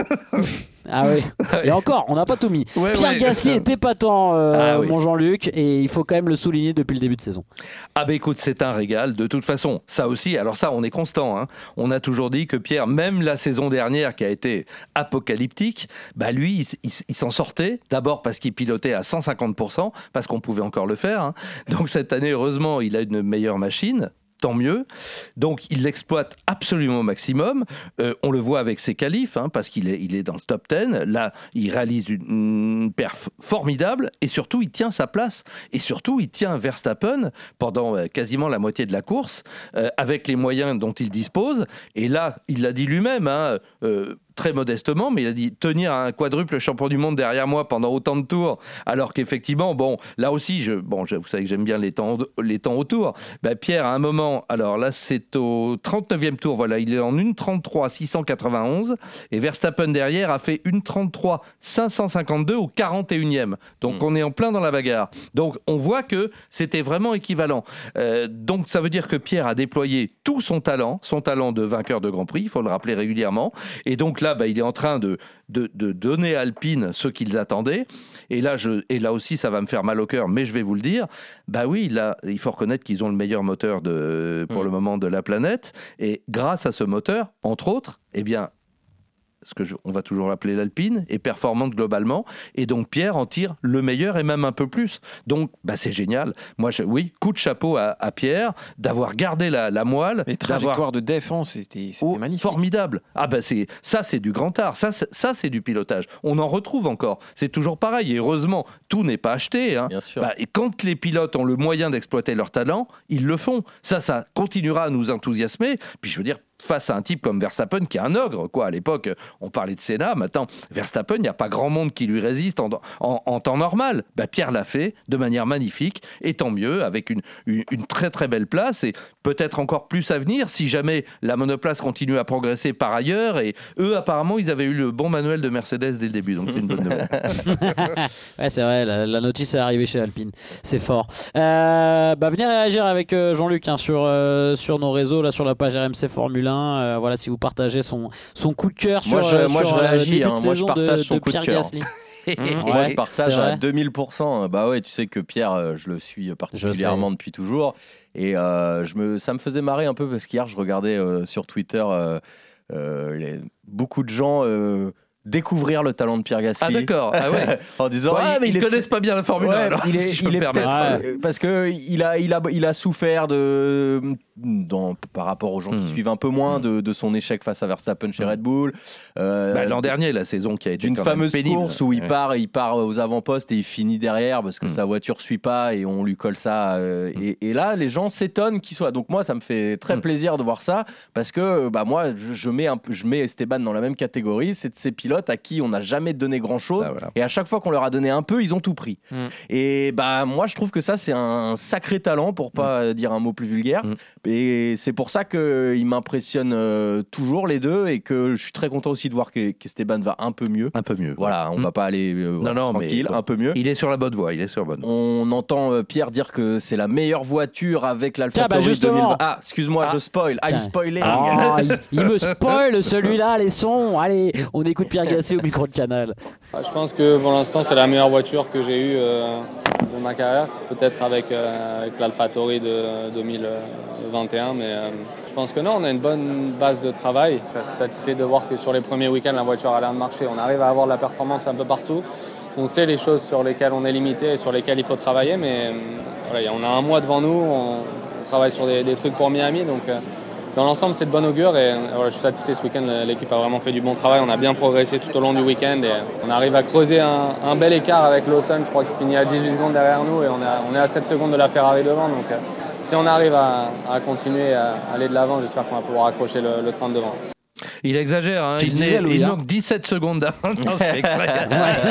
Ah oui. Et encore, on n'a pas tout mis. Ouais, Pierre ouais, Gasly est épatant, euh, ah, oui. mon Jean-Luc, et il faut quand même le souligner depuis le début de saison. Ah bah écoute, c'est un régal. De toute façon, ça aussi. Alors ça, on est constant. Hein. On a toujours dit que Pierre, même la saison dernière, qui a été apocalyptique, bah lui, il, il, il s'en sortait. D'abord parce qu'il pilotait à cent cinquante pour cent, parce qu'on pouvait encore le faire. Hein. Donc cette année, heureusement, il a une meilleure machine. Tant mieux. Donc, il l'exploite absolument au maximum. Euh, on le voit avec ses qualifs, hein, parce qu'il est, il est dans le top dix. Là, il réalise une, une perf formidable et surtout, il tient sa place. Et surtout, il tient Verstappen pendant euh, quasiment la moitié de la course, euh, avec les moyens dont il dispose. Et là, il l'a dit lui-même, hein, euh, très modestement, mais il a dit tenir un quadruple champion du monde derrière moi pendant autant de tours, alors qu'effectivement, bon, là aussi, je, bon, je, vous savez que j'aime bien les temps, les temps autour. Ben, Pierre, à un moment, alors là, c'est au trente-neuvième tour, voilà, il est en une trente-trois six cent quatre-vingt-onze, et Verstappen derrière a fait une trente-trois cinq cent cinquante-deux au quarante et unième. Donc, mmh. on est en plein dans la bagarre. Donc, on voit que c'était vraiment équivalent. Euh, donc, ça veut dire que Pierre a déployé tout son talent, son talent de vainqueur de Grand Prix, il faut le rappeler régulièrement, et donc là, bah, il est en train de, de, de donner à Alpine ce qu'ils attendaient. Et là, je, et là aussi, ça va me faire mal au cœur, mais je vais vous le dire. Bah oui, là, il faut reconnaître qu'ils ont le meilleur moteur de, pour mmh. le moment de la planète. Et grâce à ce moteur, entre autres, eh bien, ce que je, on va toujours l'appeler l'Alpine, est performante globalement, et donc Pierre en tire le meilleur et même un peu plus. Donc, bah, c'est génial. Moi, je, oui, coup de chapeau à, à Pierre d'avoir gardé la, la moelle. Les trajectoires de défense, c'était, c'était oh, magnifique. Formidable. Ah bah c'est, ça, c'est du grand art. Ça, c'est, ça, c'est du pilotage. On en retrouve encore. C'est toujours pareil. Et heureusement, tout n'est pas acheté. Hein. Bien sûr. Bah, et quand les pilotes ont le moyen d'exploiter leur talent, ils le font. Ça, ça continuera à nous enthousiasmer. Puis je veux dire, face à un type comme Verstappen qui est un ogre, quoi. À l'époque, on parlait de Senna, maintenant Verstappen, il n'y a pas grand monde qui lui résiste en, en, en temps normal. Bah, Pierre l'a fait de manière magnifique, et tant mieux, avec une, une, une très très belle place, et peut-être encore plus à venir si jamais la monoplace continue à progresser par ailleurs, et eux apparemment ils avaient eu le bon manuel de Mercedes dès le début, donc c'est une bonne nouvelle. Ouais, c'est vrai, la, la notice est arrivée chez Alpine, c'est fort. Euh, bah, venez réagir avec euh, Jean-Luc hein, sur, euh, sur nos réseaux, là, sur la page R M C Formule un. Euh, voilà, si vous partagez son, son coup de cœur sur, moi je, euh, moi sur je réagis, euh, hein, moi je partage de, son de coup Pierre de cœur. Gasly. Mmh, ouais, moi je partage à deux mille pour cent. Bah ouais, tu sais que Pierre, je le suis particulièrement depuis toujours. Et euh, je me, ça me faisait marrer un peu parce qu'hier je regardais euh, sur Twitter euh, euh, les, beaucoup de gens euh, découvrir le talent de Pierre Gasly. Ah d'accord, ah ouais. En disant ouais, ah, mais ils, ils ils connaissent pas bien la Formule ouais, un, alors, il est, si je peux il me est permettre. Ouais. Parce que il a, il a, il a souffert de, dans, par rapport aux gens mmh. qui suivent un peu moins, mmh. de, de son échec face à Verstappen chez mmh. Red Bull. Euh, bah, l'an dernier, la saison qui a été d'une fameuse pénible. course où il ouais. part, il part aux avant-postes et il finit derrière parce que mmh. sa voiture suit pas et on lui colle ça. Euh, mmh. et, et là, les gens s'étonnent qu'il soit. Donc moi, ça me fait très mmh. plaisir de voir ça parce que bah moi, je, je mets un, je mets Esteban dans la même catégorie. C'est de ces pilotes à qui on n'a jamais donné grand-chose bah, voilà. et à chaque fois qu'on leur a donné un peu, ils ont tout pris. Mmh. Et bah moi, je trouve que ça, c'est un sacré talent pour pas mmh. dire un mot plus vulgaire. Mmh. Et c'est pour ça qu'ils m'impressionnent euh, toujours les deux et que je suis très content aussi de voir que, qu'Esteban va un peu mieux. Un peu mieux. Voilà, on mmh. va pas aller euh, non, voilà, non, tranquille, mais, un peu mieux. Il est sur la bonne voie, il est sur la bonne voie. On entend euh, Pierre dire que c'est la meilleure voiture avec l'AlphaTauri bah deux mille vingt. Ah, excuse-moi, ah. je spoil. I'm spoiling. Oh, il, il me spoil celui-là, les sons. Allez, on écoute Pierre Gasly au micro de Canal. Je pense que pour l'instant, c'est la meilleure voiture que j'ai eue euh, de ma carrière. Peut-être avec, euh, avec l'AlphaTauri de deux mille vingt et un, mais euh, je pense que non, on a une bonne base de travail. Je suis satisfait de voir que sur les premiers week-ends, la voiture a l'air de marcher. On arrive à avoir de la performance un peu partout. On sait les choses sur lesquelles on est limité et sur lesquelles il faut travailler, mais euh, voilà, on a un mois devant nous. On, on travaille sur des, des trucs pour Miami, donc euh, dans l'ensemble, c'est de bon augure. Et voilà, je suis satisfait ce week-end. L'équipe a vraiment fait du bon travail. On a bien progressé tout au long du week-end et on arrive à creuser un, un bel écart avec Lawson. Je crois qu'il finit à dix-huit secondes derrière nous et on est à, on est à sept secondes de la Ferrari devant. Donc, euh, si on arrive à, à continuer à aller de l'avant, j'espère qu'on va pouvoir accrocher le, le train de devant. Il exagère, hein. il, disais, il hein. manque dix-sept secondes d'avance. Non, je fais exprès.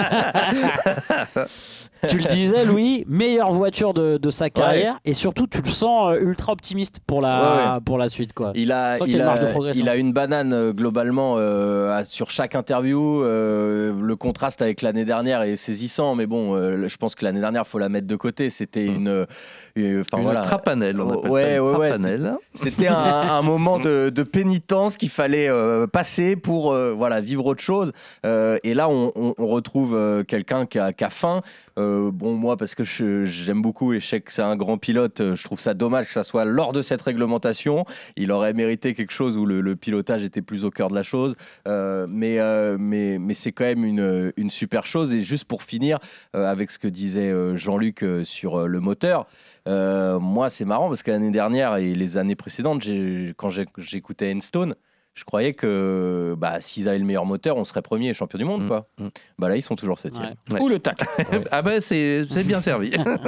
Tu le disais, Louis, meilleure voiture de, de sa carrière, ouais. et surtout tu le sens euh, ultra optimiste pour la, ouais, ouais. pour la suite, quoi. Il a, il, a, il a une banane euh, globalement euh, sur chaque interview. Euh, le contraste avec l'année dernière est saisissant, mais bon, euh, je pense que l'année dernière, il faut la mettre de côté. C'était mmh. une. Euh, une voilà. trapanelle, on appelle ouais, ça une ouais, trapanelle. Ouais, c'était un, un moment de, de pénitence qu'il fallait euh, passer pour euh, voilà, vivre autre chose. Euh, et là, on, on, on retrouve euh, quelqu'un qui a, qui a faim. Euh, bon, moi, parce que je, j'aime beaucoup et je sais que c'est un grand pilote, je trouve ça dommage que ça soit lors de cette réglementation. Il aurait mérité quelque chose où le, le pilotage était plus au cœur de la chose. Euh, mais, euh, mais, mais c'est quand même une, une super chose. Et juste pour finir, euh, avec ce que disait euh, Jean-Luc euh, sur euh, le moteur, Euh, moi, c'est marrant parce que l'année dernière et les années précédentes, j'ai, quand j'ai, j'écoutais Enstone, je croyais que bah, s'ils avaient le meilleur moteur, on serait premier et champion du monde. Mmh, quoi. Mmh. Bah, là, ils sont toujours septième. Ouais. Ouais. Ou le tacle. Ah ben, bah, c'est, c'est bien servi.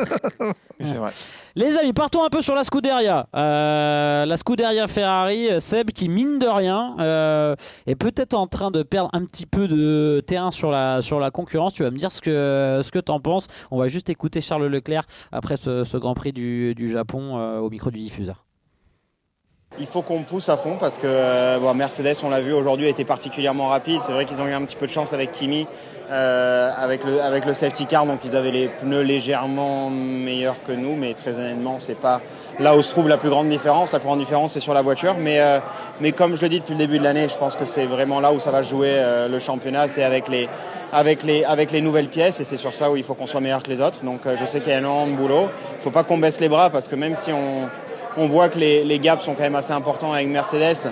C'est vrai. Les amis, partons un peu sur la Scuderia. Euh, la Scuderia Ferrari, Seb, qui mine de rien euh, est peut-être en train de perdre un petit peu de terrain sur la, sur la concurrence. Tu vas me dire ce que, ce que tu en penses. On va juste écouter Charles Leclerc après ce, ce Grand Prix du, du Japon euh, au micro du diffuseur. Il faut qu'on pousse à fond parce que euh, bon, Mercedes, on l'a vu aujourd'hui, a été particulièrement rapide. C'est vrai qu'ils ont eu un petit peu de chance avec Kimi, euh, avec, le, avec le safety car, donc ils avaient les pneus légèrement meilleurs que nous, mais très honnêtement, c'est pas là où se trouve la plus grande différence. La plus grande différence, c'est sur la voiture. Mais, euh, mais comme je le dis depuis le début de l'année, je pense que c'est vraiment là où ça va jouer euh, le championnat, c'est avec les, avec, les, avec les nouvelles pièces, et c'est sur ça où il faut qu'on soit meilleur que les autres. Donc euh, je sais qu'il y a énormément de boulot. Il ne faut pas qu'on baisse les bras parce que même si on... On voit que les, les gaps sont quand même assez importants avec Mercedes.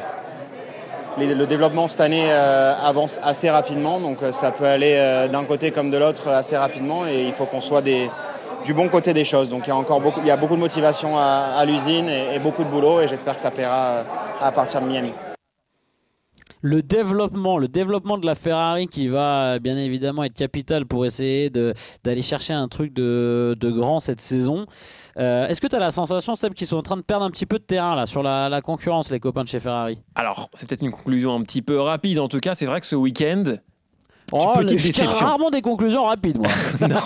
Les, le développement cette année euh, avance assez rapidement, donc euh, ça peut aller euh, d'un côté comme de l'autre assez rapidement et il faut qu'on soit des, du bon côté des choses. Donc il y a encore beaucoup, il y a beaucoup de motivation à, à l'usine et, et beaucoup de boulot et j'espère que ça paiera à partir de Miami. le développement, le développement de la Ferrari qui va bien évidemment être capital pour essayer de, d'aller chercher un truc de, de grand cette saison. Euh, est-ce que tu as la sensation, Seb, qu'ils sont en train de perdre un petit peu de terrain là, sur la, la concurrence, les copains de chez Ferrari? Alors, c'est peut-être une conclusion un petit peu rapide. En tout cas, c'est vrai que ce week-end... Oh, le, je tire rarement des conclusions rapides, moi. Non,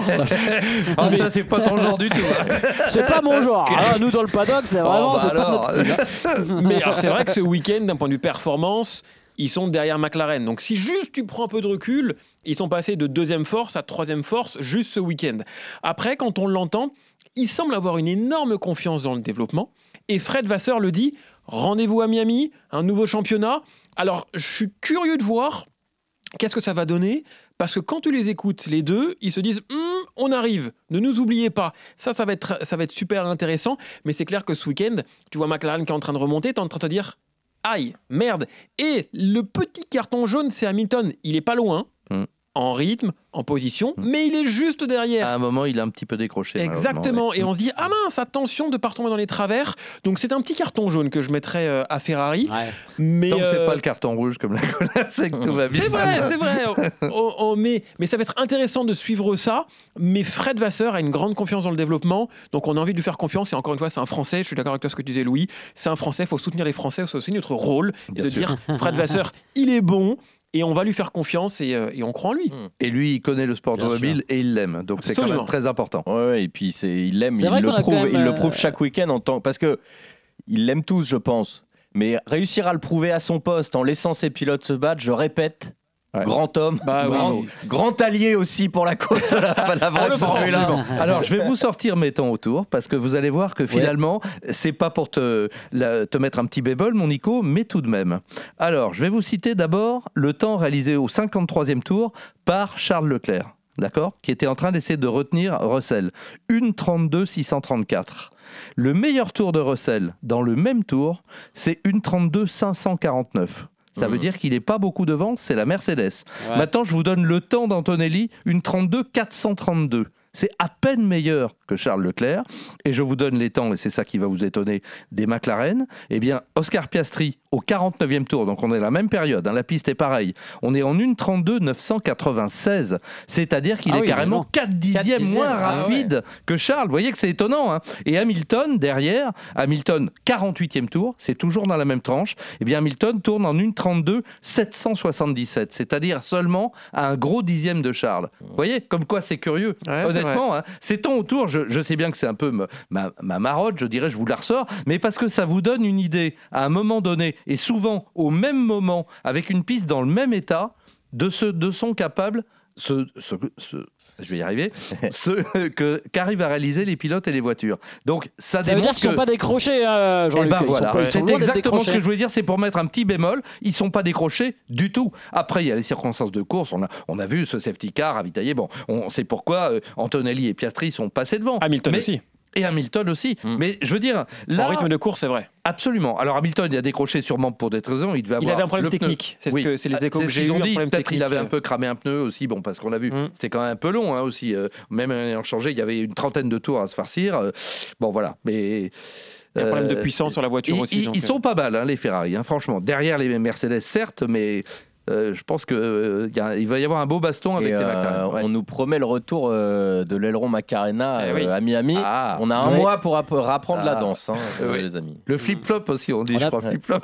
ah, mais ça, c'est pas ton genre du tout. C'est pas mon genre. Alors, nous, dans le paddock, c'est vraiment oh, bah c'est alors... pas notre style. Mais alors, c'est vrai que ce week-end, d'un point de vue performance, ils sont derrière McLaren. Donc, si juste tu prends un peu de recul, ils sont passés de deuxième force à troisième force juste ce week-end. Après, quand on l'entend, il semble avoir une énorme confiance dans le développement. Et Fred Vasseur le dit, rendez-vous à Miami, un nouveau championnat. Alors, je suis curieux de voir qu'est-ce que ça va donner ? Parce que quand tu les écoutes, les deux, ils se disent hm, « on arrive, ne nous oubliez pas ». Ça, ça va, être, ça va être super intéressant. Mais c'est clair que ce week-end, tu vois McLaren qui est en train de remonter, tu es en train de te dire « aïe, merde ». Et le petit carton jaune, c'est Hamilton. Il est pas loin, mmh. en rythme, en position, mmh. mais il est juste derrière. À un moment, il a un petit peu décroché. Exactement. Ouais. Et on se dit « ah mince, attention de ne pas tomber dans les travers ». Donc c'est un petit carton jaune que je mettrais euh, à Ferrari. Ouais. Mais Tant que euh... c'est pas le carton rouge comme la Colas, c'est que tout va bien. C'est vrai, c'est vrai. on, on, mais, mais ça va être intéressant de suivre ça. Mais Fred Vasseur a une grande confiance dans le développement. Donc on a envie de lui faire confiance. Et encore une fois, c'est un Français. Je suis d'accord avec toi ce que tu disais, Louis. C'est un Français. Il faut soutenir les Français. C'est aussi notre rôle. Et de sûr. dire Fred Vasseur, il est bon. Et on va lui faire confiance et, euh, et on croit en lui. Et lui, il connaît le sport automobile et il l'aime. Donc c'est Absolument. Quand même très important. Ouais, et puis c'est, il l'aime, il, le prouve, même, il euh... le prouve chaque week-end en tant parce que il l'aime tous, je pense. Mais réussir à le prouver à son poste en laissant ses pilotes se battre, je répète. Ouais. Grand homme, bah, grand, oui. grand allié aussi pour la côte de la, la vraie Formule un. Alors, je vais vous sortir mes temps autour parce que vous allez voir que finalement, ouais. c'est pas pour te, la, te mettre un petit bémol, mon Nico, mais tout de même. Alors, je vais vous citer d'abord le temps réalisé au cinquante-troisième tour par Charles Leclerc, d'accord, qui était en train d'essayer de retenir Russell. une trente-deux six cent trente-quatre. Le meilleur tour de Russell dans le même tour, c'est une trente-deux cinq cent quarante-neuf. Ça mmh. veut dire qu'il n'est pas beaucoup devant, c'est la Mercedes. Ouais. Maintenant, je vous donne le temps d'Antonelli, une trente-deux quatre cent trente-deux. C'est à peine meilleur que Charles Leclerc. Et je vous donne les temps, et c'est ça qui va vous étonner, des McLaren. Eh bien, Oscar Piastri, au quarante-neuvième tour, donc on est à la même période, hein, la piste est pareille, on est en une trente-deux neuf cent quatre-vingt-seize. C'est-à-dire qu'il ah est oui, carrément quatre dixièmes moins rapide ah ouais. que Charles. Vous voyez que c'est étonnant. Hein. Et Hamilton, derrière, Hamilton, quarante-huitième tour, c'est toujours dans la même tranche. Eh bien, Hamilton tourne en une trente-deux sept cent soixante-dix-sept. C'est-à-dire seulement à un gros dixième de Charles. Vous voyez, comme quoi c'est curieux. Ouais, honnêtement, hein, c'est temps autour, je, je sais bien que c'est un peu ma, ma, ma marotte, je dirais, je vous la ressors, mais parce que ça vous donne une idée, à un moment donné, et souvent au même moment, avec une piste dans le même état, de ce de sont capables, ce, ce, ce, je vais y arriver, ce que, qu'arrivent à réaliser les pilotes et les voitures. Donc ça, ça veut dire qu'ils ne que... sont pas décrochés, hein, Jean-Luc. Eh ben voilà. Pas, c'est exactement ce que je voulais dire, c'est pour mettre un petit bémol, ils ne sont pas décrochés du tout. Après, il y a les circonstances de course, on a, on a vu ce safety car ravitaillé, bon, on sait pourquoi euh, Antonelli et Piastri sont passés devant. Hamilton mais... aussi. Et Hamilton aussi. Mmh. Mais je veux dire, là... En rythme de course, c'est vrai. Absolument. Alors Hamilton, il a décroché sûrement pour des raisons. Il devait avoir. Il avait un problème le technique. C'est, oui. ce que, c'est les échos c'est que j'ai eu. Dit. Peut-être technique. qu'il avait un peu cramé un pneu aussi. Bon, parce qu'on l'a vu. Mmh. C'était quand même un peu long hein, aussi. Euh, même en ayant changé, il y avait une trentaine de tours à se farcir. Euh, bon, voilà. Mais. Il y a un problème de puissance sur la voiture ils, aussi. Ils, donc... ils sont pas mal, hein, les Ferrari. Hein, franchement, derrière les Mercedes, certes, mais. Euh, je pense qu'il euh, va y avoir un beau baston avec et les euh, McLaren. Ouais. On nous promet le retour euh, de l'aileron Macarena eh oui. euh, à Miami. Ah, on a un oui. mois pour app- apprendre ah. la danse, hein, oui. les amis. Le flip-flop aussi, on dit, on je a... crois, flip-flop.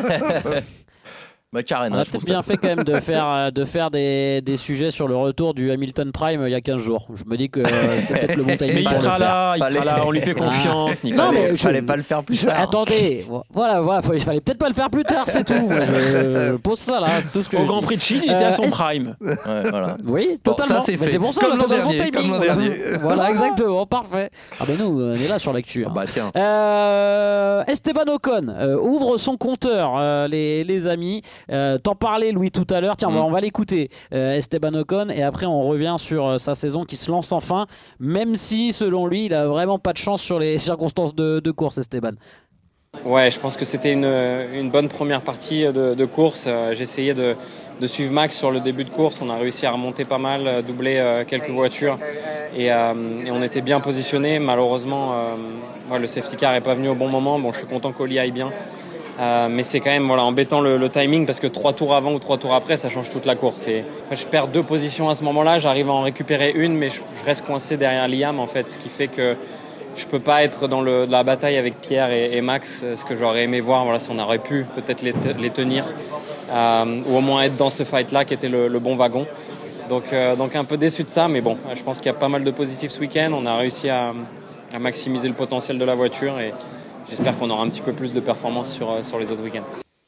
Macarena, on a peut-être bien fait quand même de faire, de faire des, des sujets sur le retour du Hamilton Prime il y a quinze jours. Je me dis que c'était peut-être le bon timing. Mais il sera là, il sera là, on lui fait confiance. Ah. Non, mais je, fallait pas le faire plus je, tard. Attendez, voilà, voilà, il fallait peut-être pas le faire plus tard, c'est tout. Moi, je pose ça là, c'est tout ce que Au je Grand dis. Prix de Chine, il était à son euh, prime. Ouais, voilà. Oui, totalement. Bon, ça, c'est, mais c'est pour ça qu'on l'a fait dans le bon timing. Voilà. voilà, exactement, parfait. Ah ben nous, on est là sur l'actu. Ah bah, tiens. Euh, Esteban Ocon euh, ouvre son compteur, euh, les, les amis. Euh, t'en parlais, Louis, tout à l'heure. Tiens, mmh. on va l'écouter, euh, Esteban Ocon, et après on revient sur euh, sa saison qui se lance enfin, même si, selon lui, il a vraiment pas de chance sur les circonstances de, de course, Esteban. Ouais, je pense que c'était une, une bonne première partie de, de course. Euh, j'ai essayé de, de suivre Max sur le début de course. On a réussi à remonter pas mal, doubler euh, quelques voitures et, euh, et on était bien positionnés. Malheureusement, euh, ouais, le safety car n'est pas venu au bon moment. Bon, je suis content qu'Oli aille bien. Euh, mais c'est quand même voilà, embêtant le, le timing parce que trois tours avant ou trois tours après, ça change toute la course. Et, enfin, je perds deux positions à ce moment-là, j'arrive à en récupérer une, mais je, je reste coincé derrière Liam en fait, ce qui fait que je peux pas être dans le, la bataille avec Pierre et, et Max, ce que j'aurais aimé voir, voilà, si on aurait pu peut-être les, te, les tenir, euh, ou au moins être dans ce fight-là qui était le, le bon wagon. Donc, euh, donc un peu déçu de ça, mais bon, je pense qu'il y a pas mal de positifs ce week-end. On a réussi à, à maximiser le potentiel de la voiture et j'espère qu'on aura un petit peu plus de performance sur, sur les autres week-ends.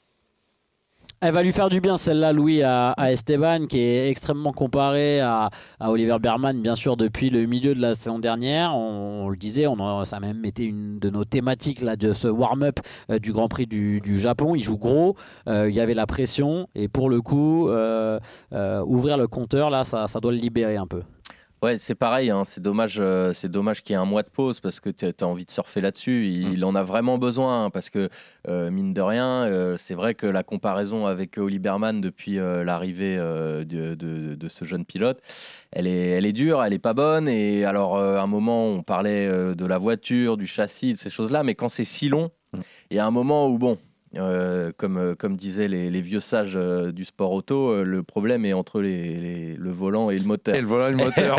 Elle va lui faire du bien celle-là, Louis, à, à Esteban, qui est extrêmement comparé à, à Oliver Bearman, bien sûr, depuis le milieu de la saison dernière. On, on le disait, on a, ça a même été une de nos thématiques là, de ce warm-up euh, du Grand Prix du, du Japon. Il joue gros, euh, il y avait la pression, et pour le coup, euh, euh, ouvrir le compteur, là, ça, ça doit le libérer un peu. Ouais, c'est pareil, hein, c'est dommage, euh, c'est dommage qu'il y ait un mois de pause parce que tu as envie de surfer là-dessus. Il, mmh. il en a vraiment besoin hein, parce que, euh, mine de rien, euh, c'est vrai que la comparaison avec Oli Berman depuis euh, l'arrivée euh, de, de, de ce jeune pilote, elle est, elle est dure, elle est pas bonne. Et alors, euh, à un moment, on parlait euh, de la voiture, du châssis, de ces choses-là, mais quand c'est si long, il y a un moment où, bon, Euh, comme, euh, comme disaient les, les vieux sages euh, du sport auto, euh, le problème est entre les, les, le volant et le moteur. Et le volant et le moteur.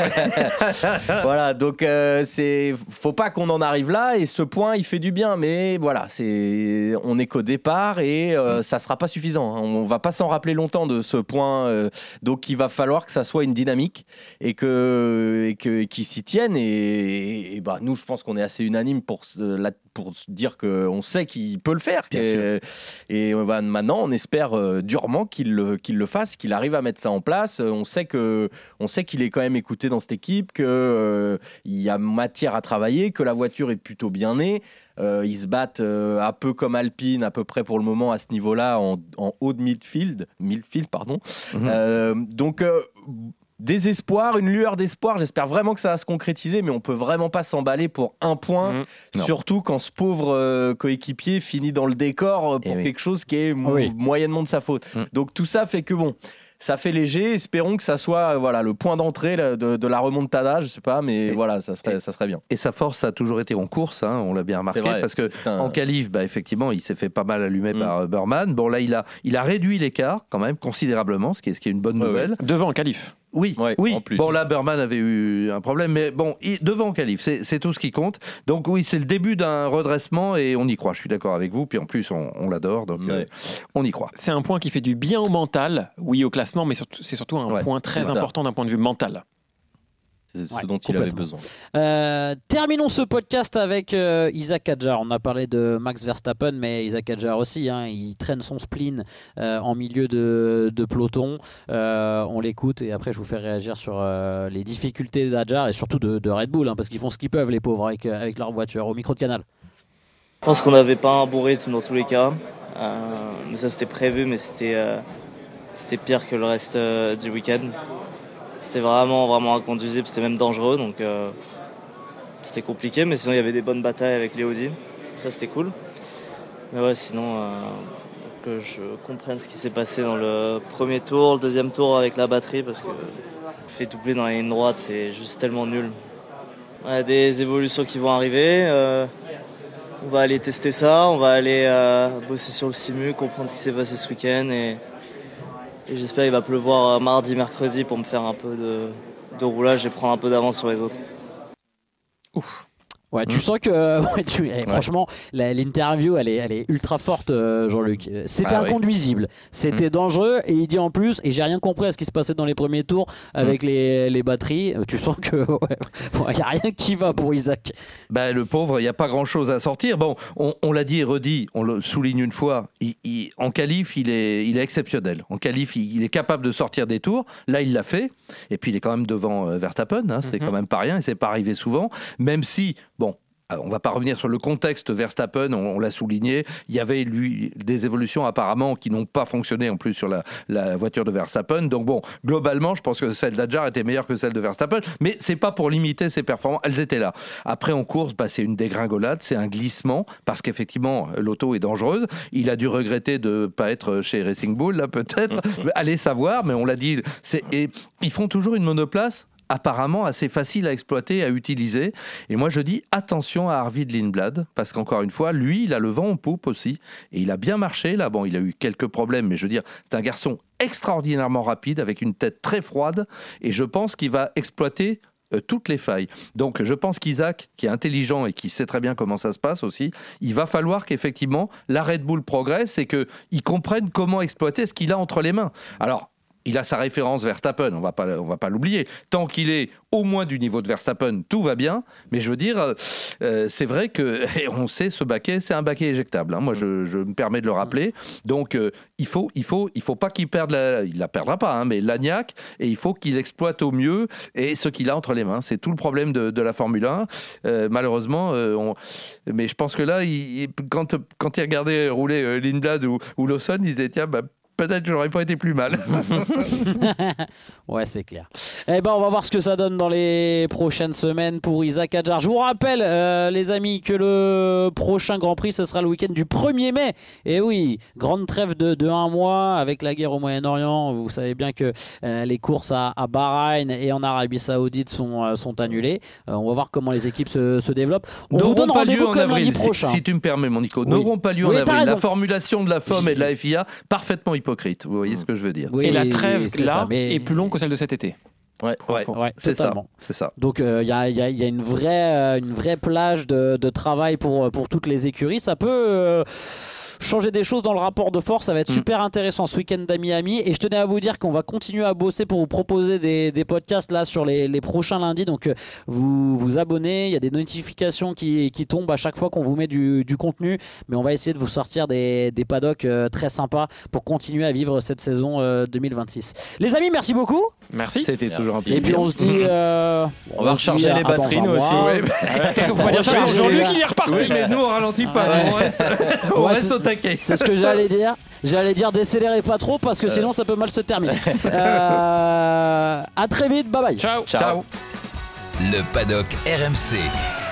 Voilà, donc euh, c'est, faut pas qu'on en arrive là. Et ce point, il fait du bien, mais voilà, c'est, on n'est qu'au départ et euh, ça sera pas suffisant. Hein. On va pas s'en rappeler longtemps de ce point. Euh, donc il va falloir que ça soit une dynamique et que, et que et qu'ils s'y tiennent. Et, et, et bah nous, je pense qu'on est assez unanime pour la pour dire qu'on sait qu'il peut le faire. Et, et bah, maintenant, on espère euh, durement qu'il le, qu'il le fasse, qu'il arrive à mettre ça en place. On sait, que, on sait qu'il est quand même écouté dans cette équipe, qu'il euh, y a matière à travailler, que la voiture est plutôt bien née. Euh, ils se battent euh, un peu comme Alpine, à peu près pour le moment à ce niveau-là, en, en haut de midfield. midfield pardon. Mm-hmm. Euh, donc... Euh, Des espoirs, une lueur d'espoir. J'espère vraiment que ça va se concrétiser, mais on peut vraiment pas s'emballer pour un point, mmh. surtout quand ce pauvre euh, coéquipier finit dans le décor pour oui. quelque chose qui est mo- oui. moyennement de sa faute. Mmh. Donc tout ça fait que bon, ça fait léger. Espérons que ça soit voilà le point d'entrée de, de la remontada, je sais pas, mais et, voilà, ça serait, et, ça serait bien. Et sa force, ça a toujours été en course, hein, on l'a bien remarqué, vrai, parce que un... en qualif, bah effectivement, il s'est fait pas mal allumer mmh. par Burman. Bon là, il a, il a réduit l'écart quand même considérablement, ce qui est, ce qui est une bonne ouais, nouvelle. Ouais. Devant en qualif. Oui, ouais, oui. En plus. Bon là, Burman avait eu un problème, mais bon, il, devant qualif, c'est, c'est tout ce qui compte. Donc oui, c'est le début d'un redressement et on y croit. Je suis d'accord avec vous. Puis en plus, on, on l'adore, donc ouais. euh, on y croit. C'est un point qui fait du bien au mental, oui, au classement, mais surtout, c'est surtout un ouais, point très important d'un point de vue mental. C'est ce ouais, dont il avait besoin. Euh, terminons ce podcast avec euh, Isaac Hadjar. On a parlé de Max Verstappen, mais Isaac Hadjar aussi. Hein, il traîne son spleen euh, en milieu de, de peloton. Euh, on l'écoute et après je vous fais réagir sur euh, les difficultés d'Hadjar et surtout de, de Red Bull, hein, parce qu'ils font ce qu'ils peuvent, les pauvres, avec, avec leur voiture. Au micro de Canal. Je pense qu'on n'avait pas un bon rythme dans tous les cas. Euh, mais ça c'était prévu, mais c'était, euh, c'était pire que le reste euh, du week-end. C'était vraiment, vraiment inconduisible, c'était même dangereux, donc euh, c'était compliqué, mais sinon il y avait des bonnes batailles avec les Audi, ça c'était cool. Mais ouais, sinon, euh, que je comprenne ce qui s'est passé dans le premier tour, le deuxième tour avec la batterie, parce que fait doubler dans la ligne droite, c'est juste tellement nul. Il y a des évolutions qui vont arriver, euh, on va aller tester ça, on va aller euh, bosser sur le simu, comprendre ce qui s'est passé ce week-end, et Et j'espère qu'il va pleuvoir mardi, mercredi pour me faire un peu de, de roulage et prendre un peu d'avance sur les autres. Ouf. Ouais, tu mmh. sens que ouais, tu, ouais. franchement, la, l'interview, elle est, elle est ultra forte, euh, Jean-Luc. C'était ah, inconduisible, oui. c'était mmh. dangereux, et il dit en plus, et j'ai rien compris à ce qui se passait dans les premiers tours avec mmh. les, les batteries. Tu sens que il ouais, n'y a rien qui va pour Isaac. Bah, le pauvre, il n'y a pas grand-chose à sortir. Bon, on, on l'a dit et redit, on le souligne une fois. Il, il, en qualif, il est, il est exceptionnel. En qualif, il, il est capable de sortir des tours. Là, il l'a fait. Et puis, il est quand même devant euh, Verstappen. Hein, c'est mmh. quand même pas rien. Et c'est pas arrivé souvent, même si bon. On ne va pas revenir sur le contexte Verstappen, on, on l'a souligné. Il y avait lui des évolutions apparemment qui n'ont pas fonctionné en plus sur la, la voiture de Verstappen. Donc bon, globalement, je pense que celle d'Hadjar était meilleure que celle de Verstappen, mais c'est pas pour limiter ses performances. Elles étaient là. Après en course, bah, c'est une dégringolade, c'est un glissement parce qu'effectivement l'auto est dangereuse. Il a dû regretter de ne pas être chez Racing Bull là peut-être. Allez savoir, mais on l'a dit. C'est, et ils font toujours une monoplace apparemment assez facile à exploiter, à utiliser. Et moi, je dis attention à Arvid Lindblad, parce qu'encore une fois, lui, il a le vent en poupe aussi, et il a bien marché. Là, bon, il a eu quelques problèmes, mais je veux dire, c'est un garçon extraordinairement rapide, avec une tête très froide, et je pense qu'il va exploiter euh, toutes les failles. Donc, je pense qu'Isaac, qui est intelligent et qui sait très bien comment ça se passe aussi, il va falloir qu'effectivement, la Red Bull progresse et qu'il comprenne comment exploiter ce qu'il a entre les mains. Alors, il a sa référence Verstappen, on va pas, on va pas l'oublier. Tant qu'il est au moins du niveau de Verstappen, tout va bien. Mais je veux dire, euh, c'est vrai que on sait ce baquet, c'est un baquet éjectable. Hein. Moi, je, je me permets de le rappeler. Donc, euh, il faut, il faut, il faut pas qu'il perde la, il la perdra pas, hein, mais l'agnac, et il faut qu'il exploite au mieux et ce qu'il a entre les mains. C'est tout le problème de, de la Formule un. Euh, malheureusement, euh, on... mais je pense que là, il, quand, quand il regardait rouler euh, Lindblad ou, ou Lawson, il disait tiens, bah, peut-être que j'aurais pas été plus mal. Ouais, c'est clair. Eh ben, on va voir ce que ça donne dans les prochaines semaines pour Isaac Hadjar. Je vous rappelle, euh, les amis, que le prochain Grand Prix, ce sera le week-end du premier mai. Et oui, grande trêve de, de un mois avec la guerre au Moyen-Orient. Vous savez bien que euh, les courses à, à Bahreïn et en Arabie Saoudite sont, euh, sont annulées. Euh, on va voir comment les équipes se, se développent. On vous donne rendez-vous comme lundi prochain. Si, si tu me permets, mon Nico, oui. n'auront pas lieu oui, en avril. Raison. La formulation de la F O M et de la F I A, parfaitement hypocrite. Vous voyez ce que je veux dire. Oui, et la trêve là ça, mais... est plus longue que celle de cet été. Ouais, ouais, ouais c'est ça, c'est ça. Donc il euh, y, a, y, a, y a une vraie, euh, une vraie plage de, de travail pour, pour toutes les écuries. Ça peut euh, changer des choses dans le rapport de force. Ça va être mm. super intéressant ce week-end à Miami. Et je tenais à vous dire qu'on va continuer à bosser pour vous proposer des, des podcasts là sur les, les prochains lundis. Donc euh, vous vous abonnez. Il y a des notifications qui, qui tombent à chaque fois qu'on vous met du, du contenu. Mais on va essayer de vous sortir des, des paddocks euh, très sympas pour continuer à vivre cette saison euh, deux mille vingt-six. Les amis, merci beaucoup. Merci. C'était merci. toujours un plaisir. Et puis on se dit... Euh, on, on va recharger les batteries nous aussi. Ouais. Ouais. Faut pas dire ça, Jean-Luc il est reparti. Oui, mais nous on ralentit pas. Ouais. On reste, on ouais, reste au taquet. C'est ce que j'allais dire. J'allais dire décélérez pas trop parce que sinon ça peut mal se terminer. euh, à très vite, bye bye. Ciao. Ciao. Le paddock R M C.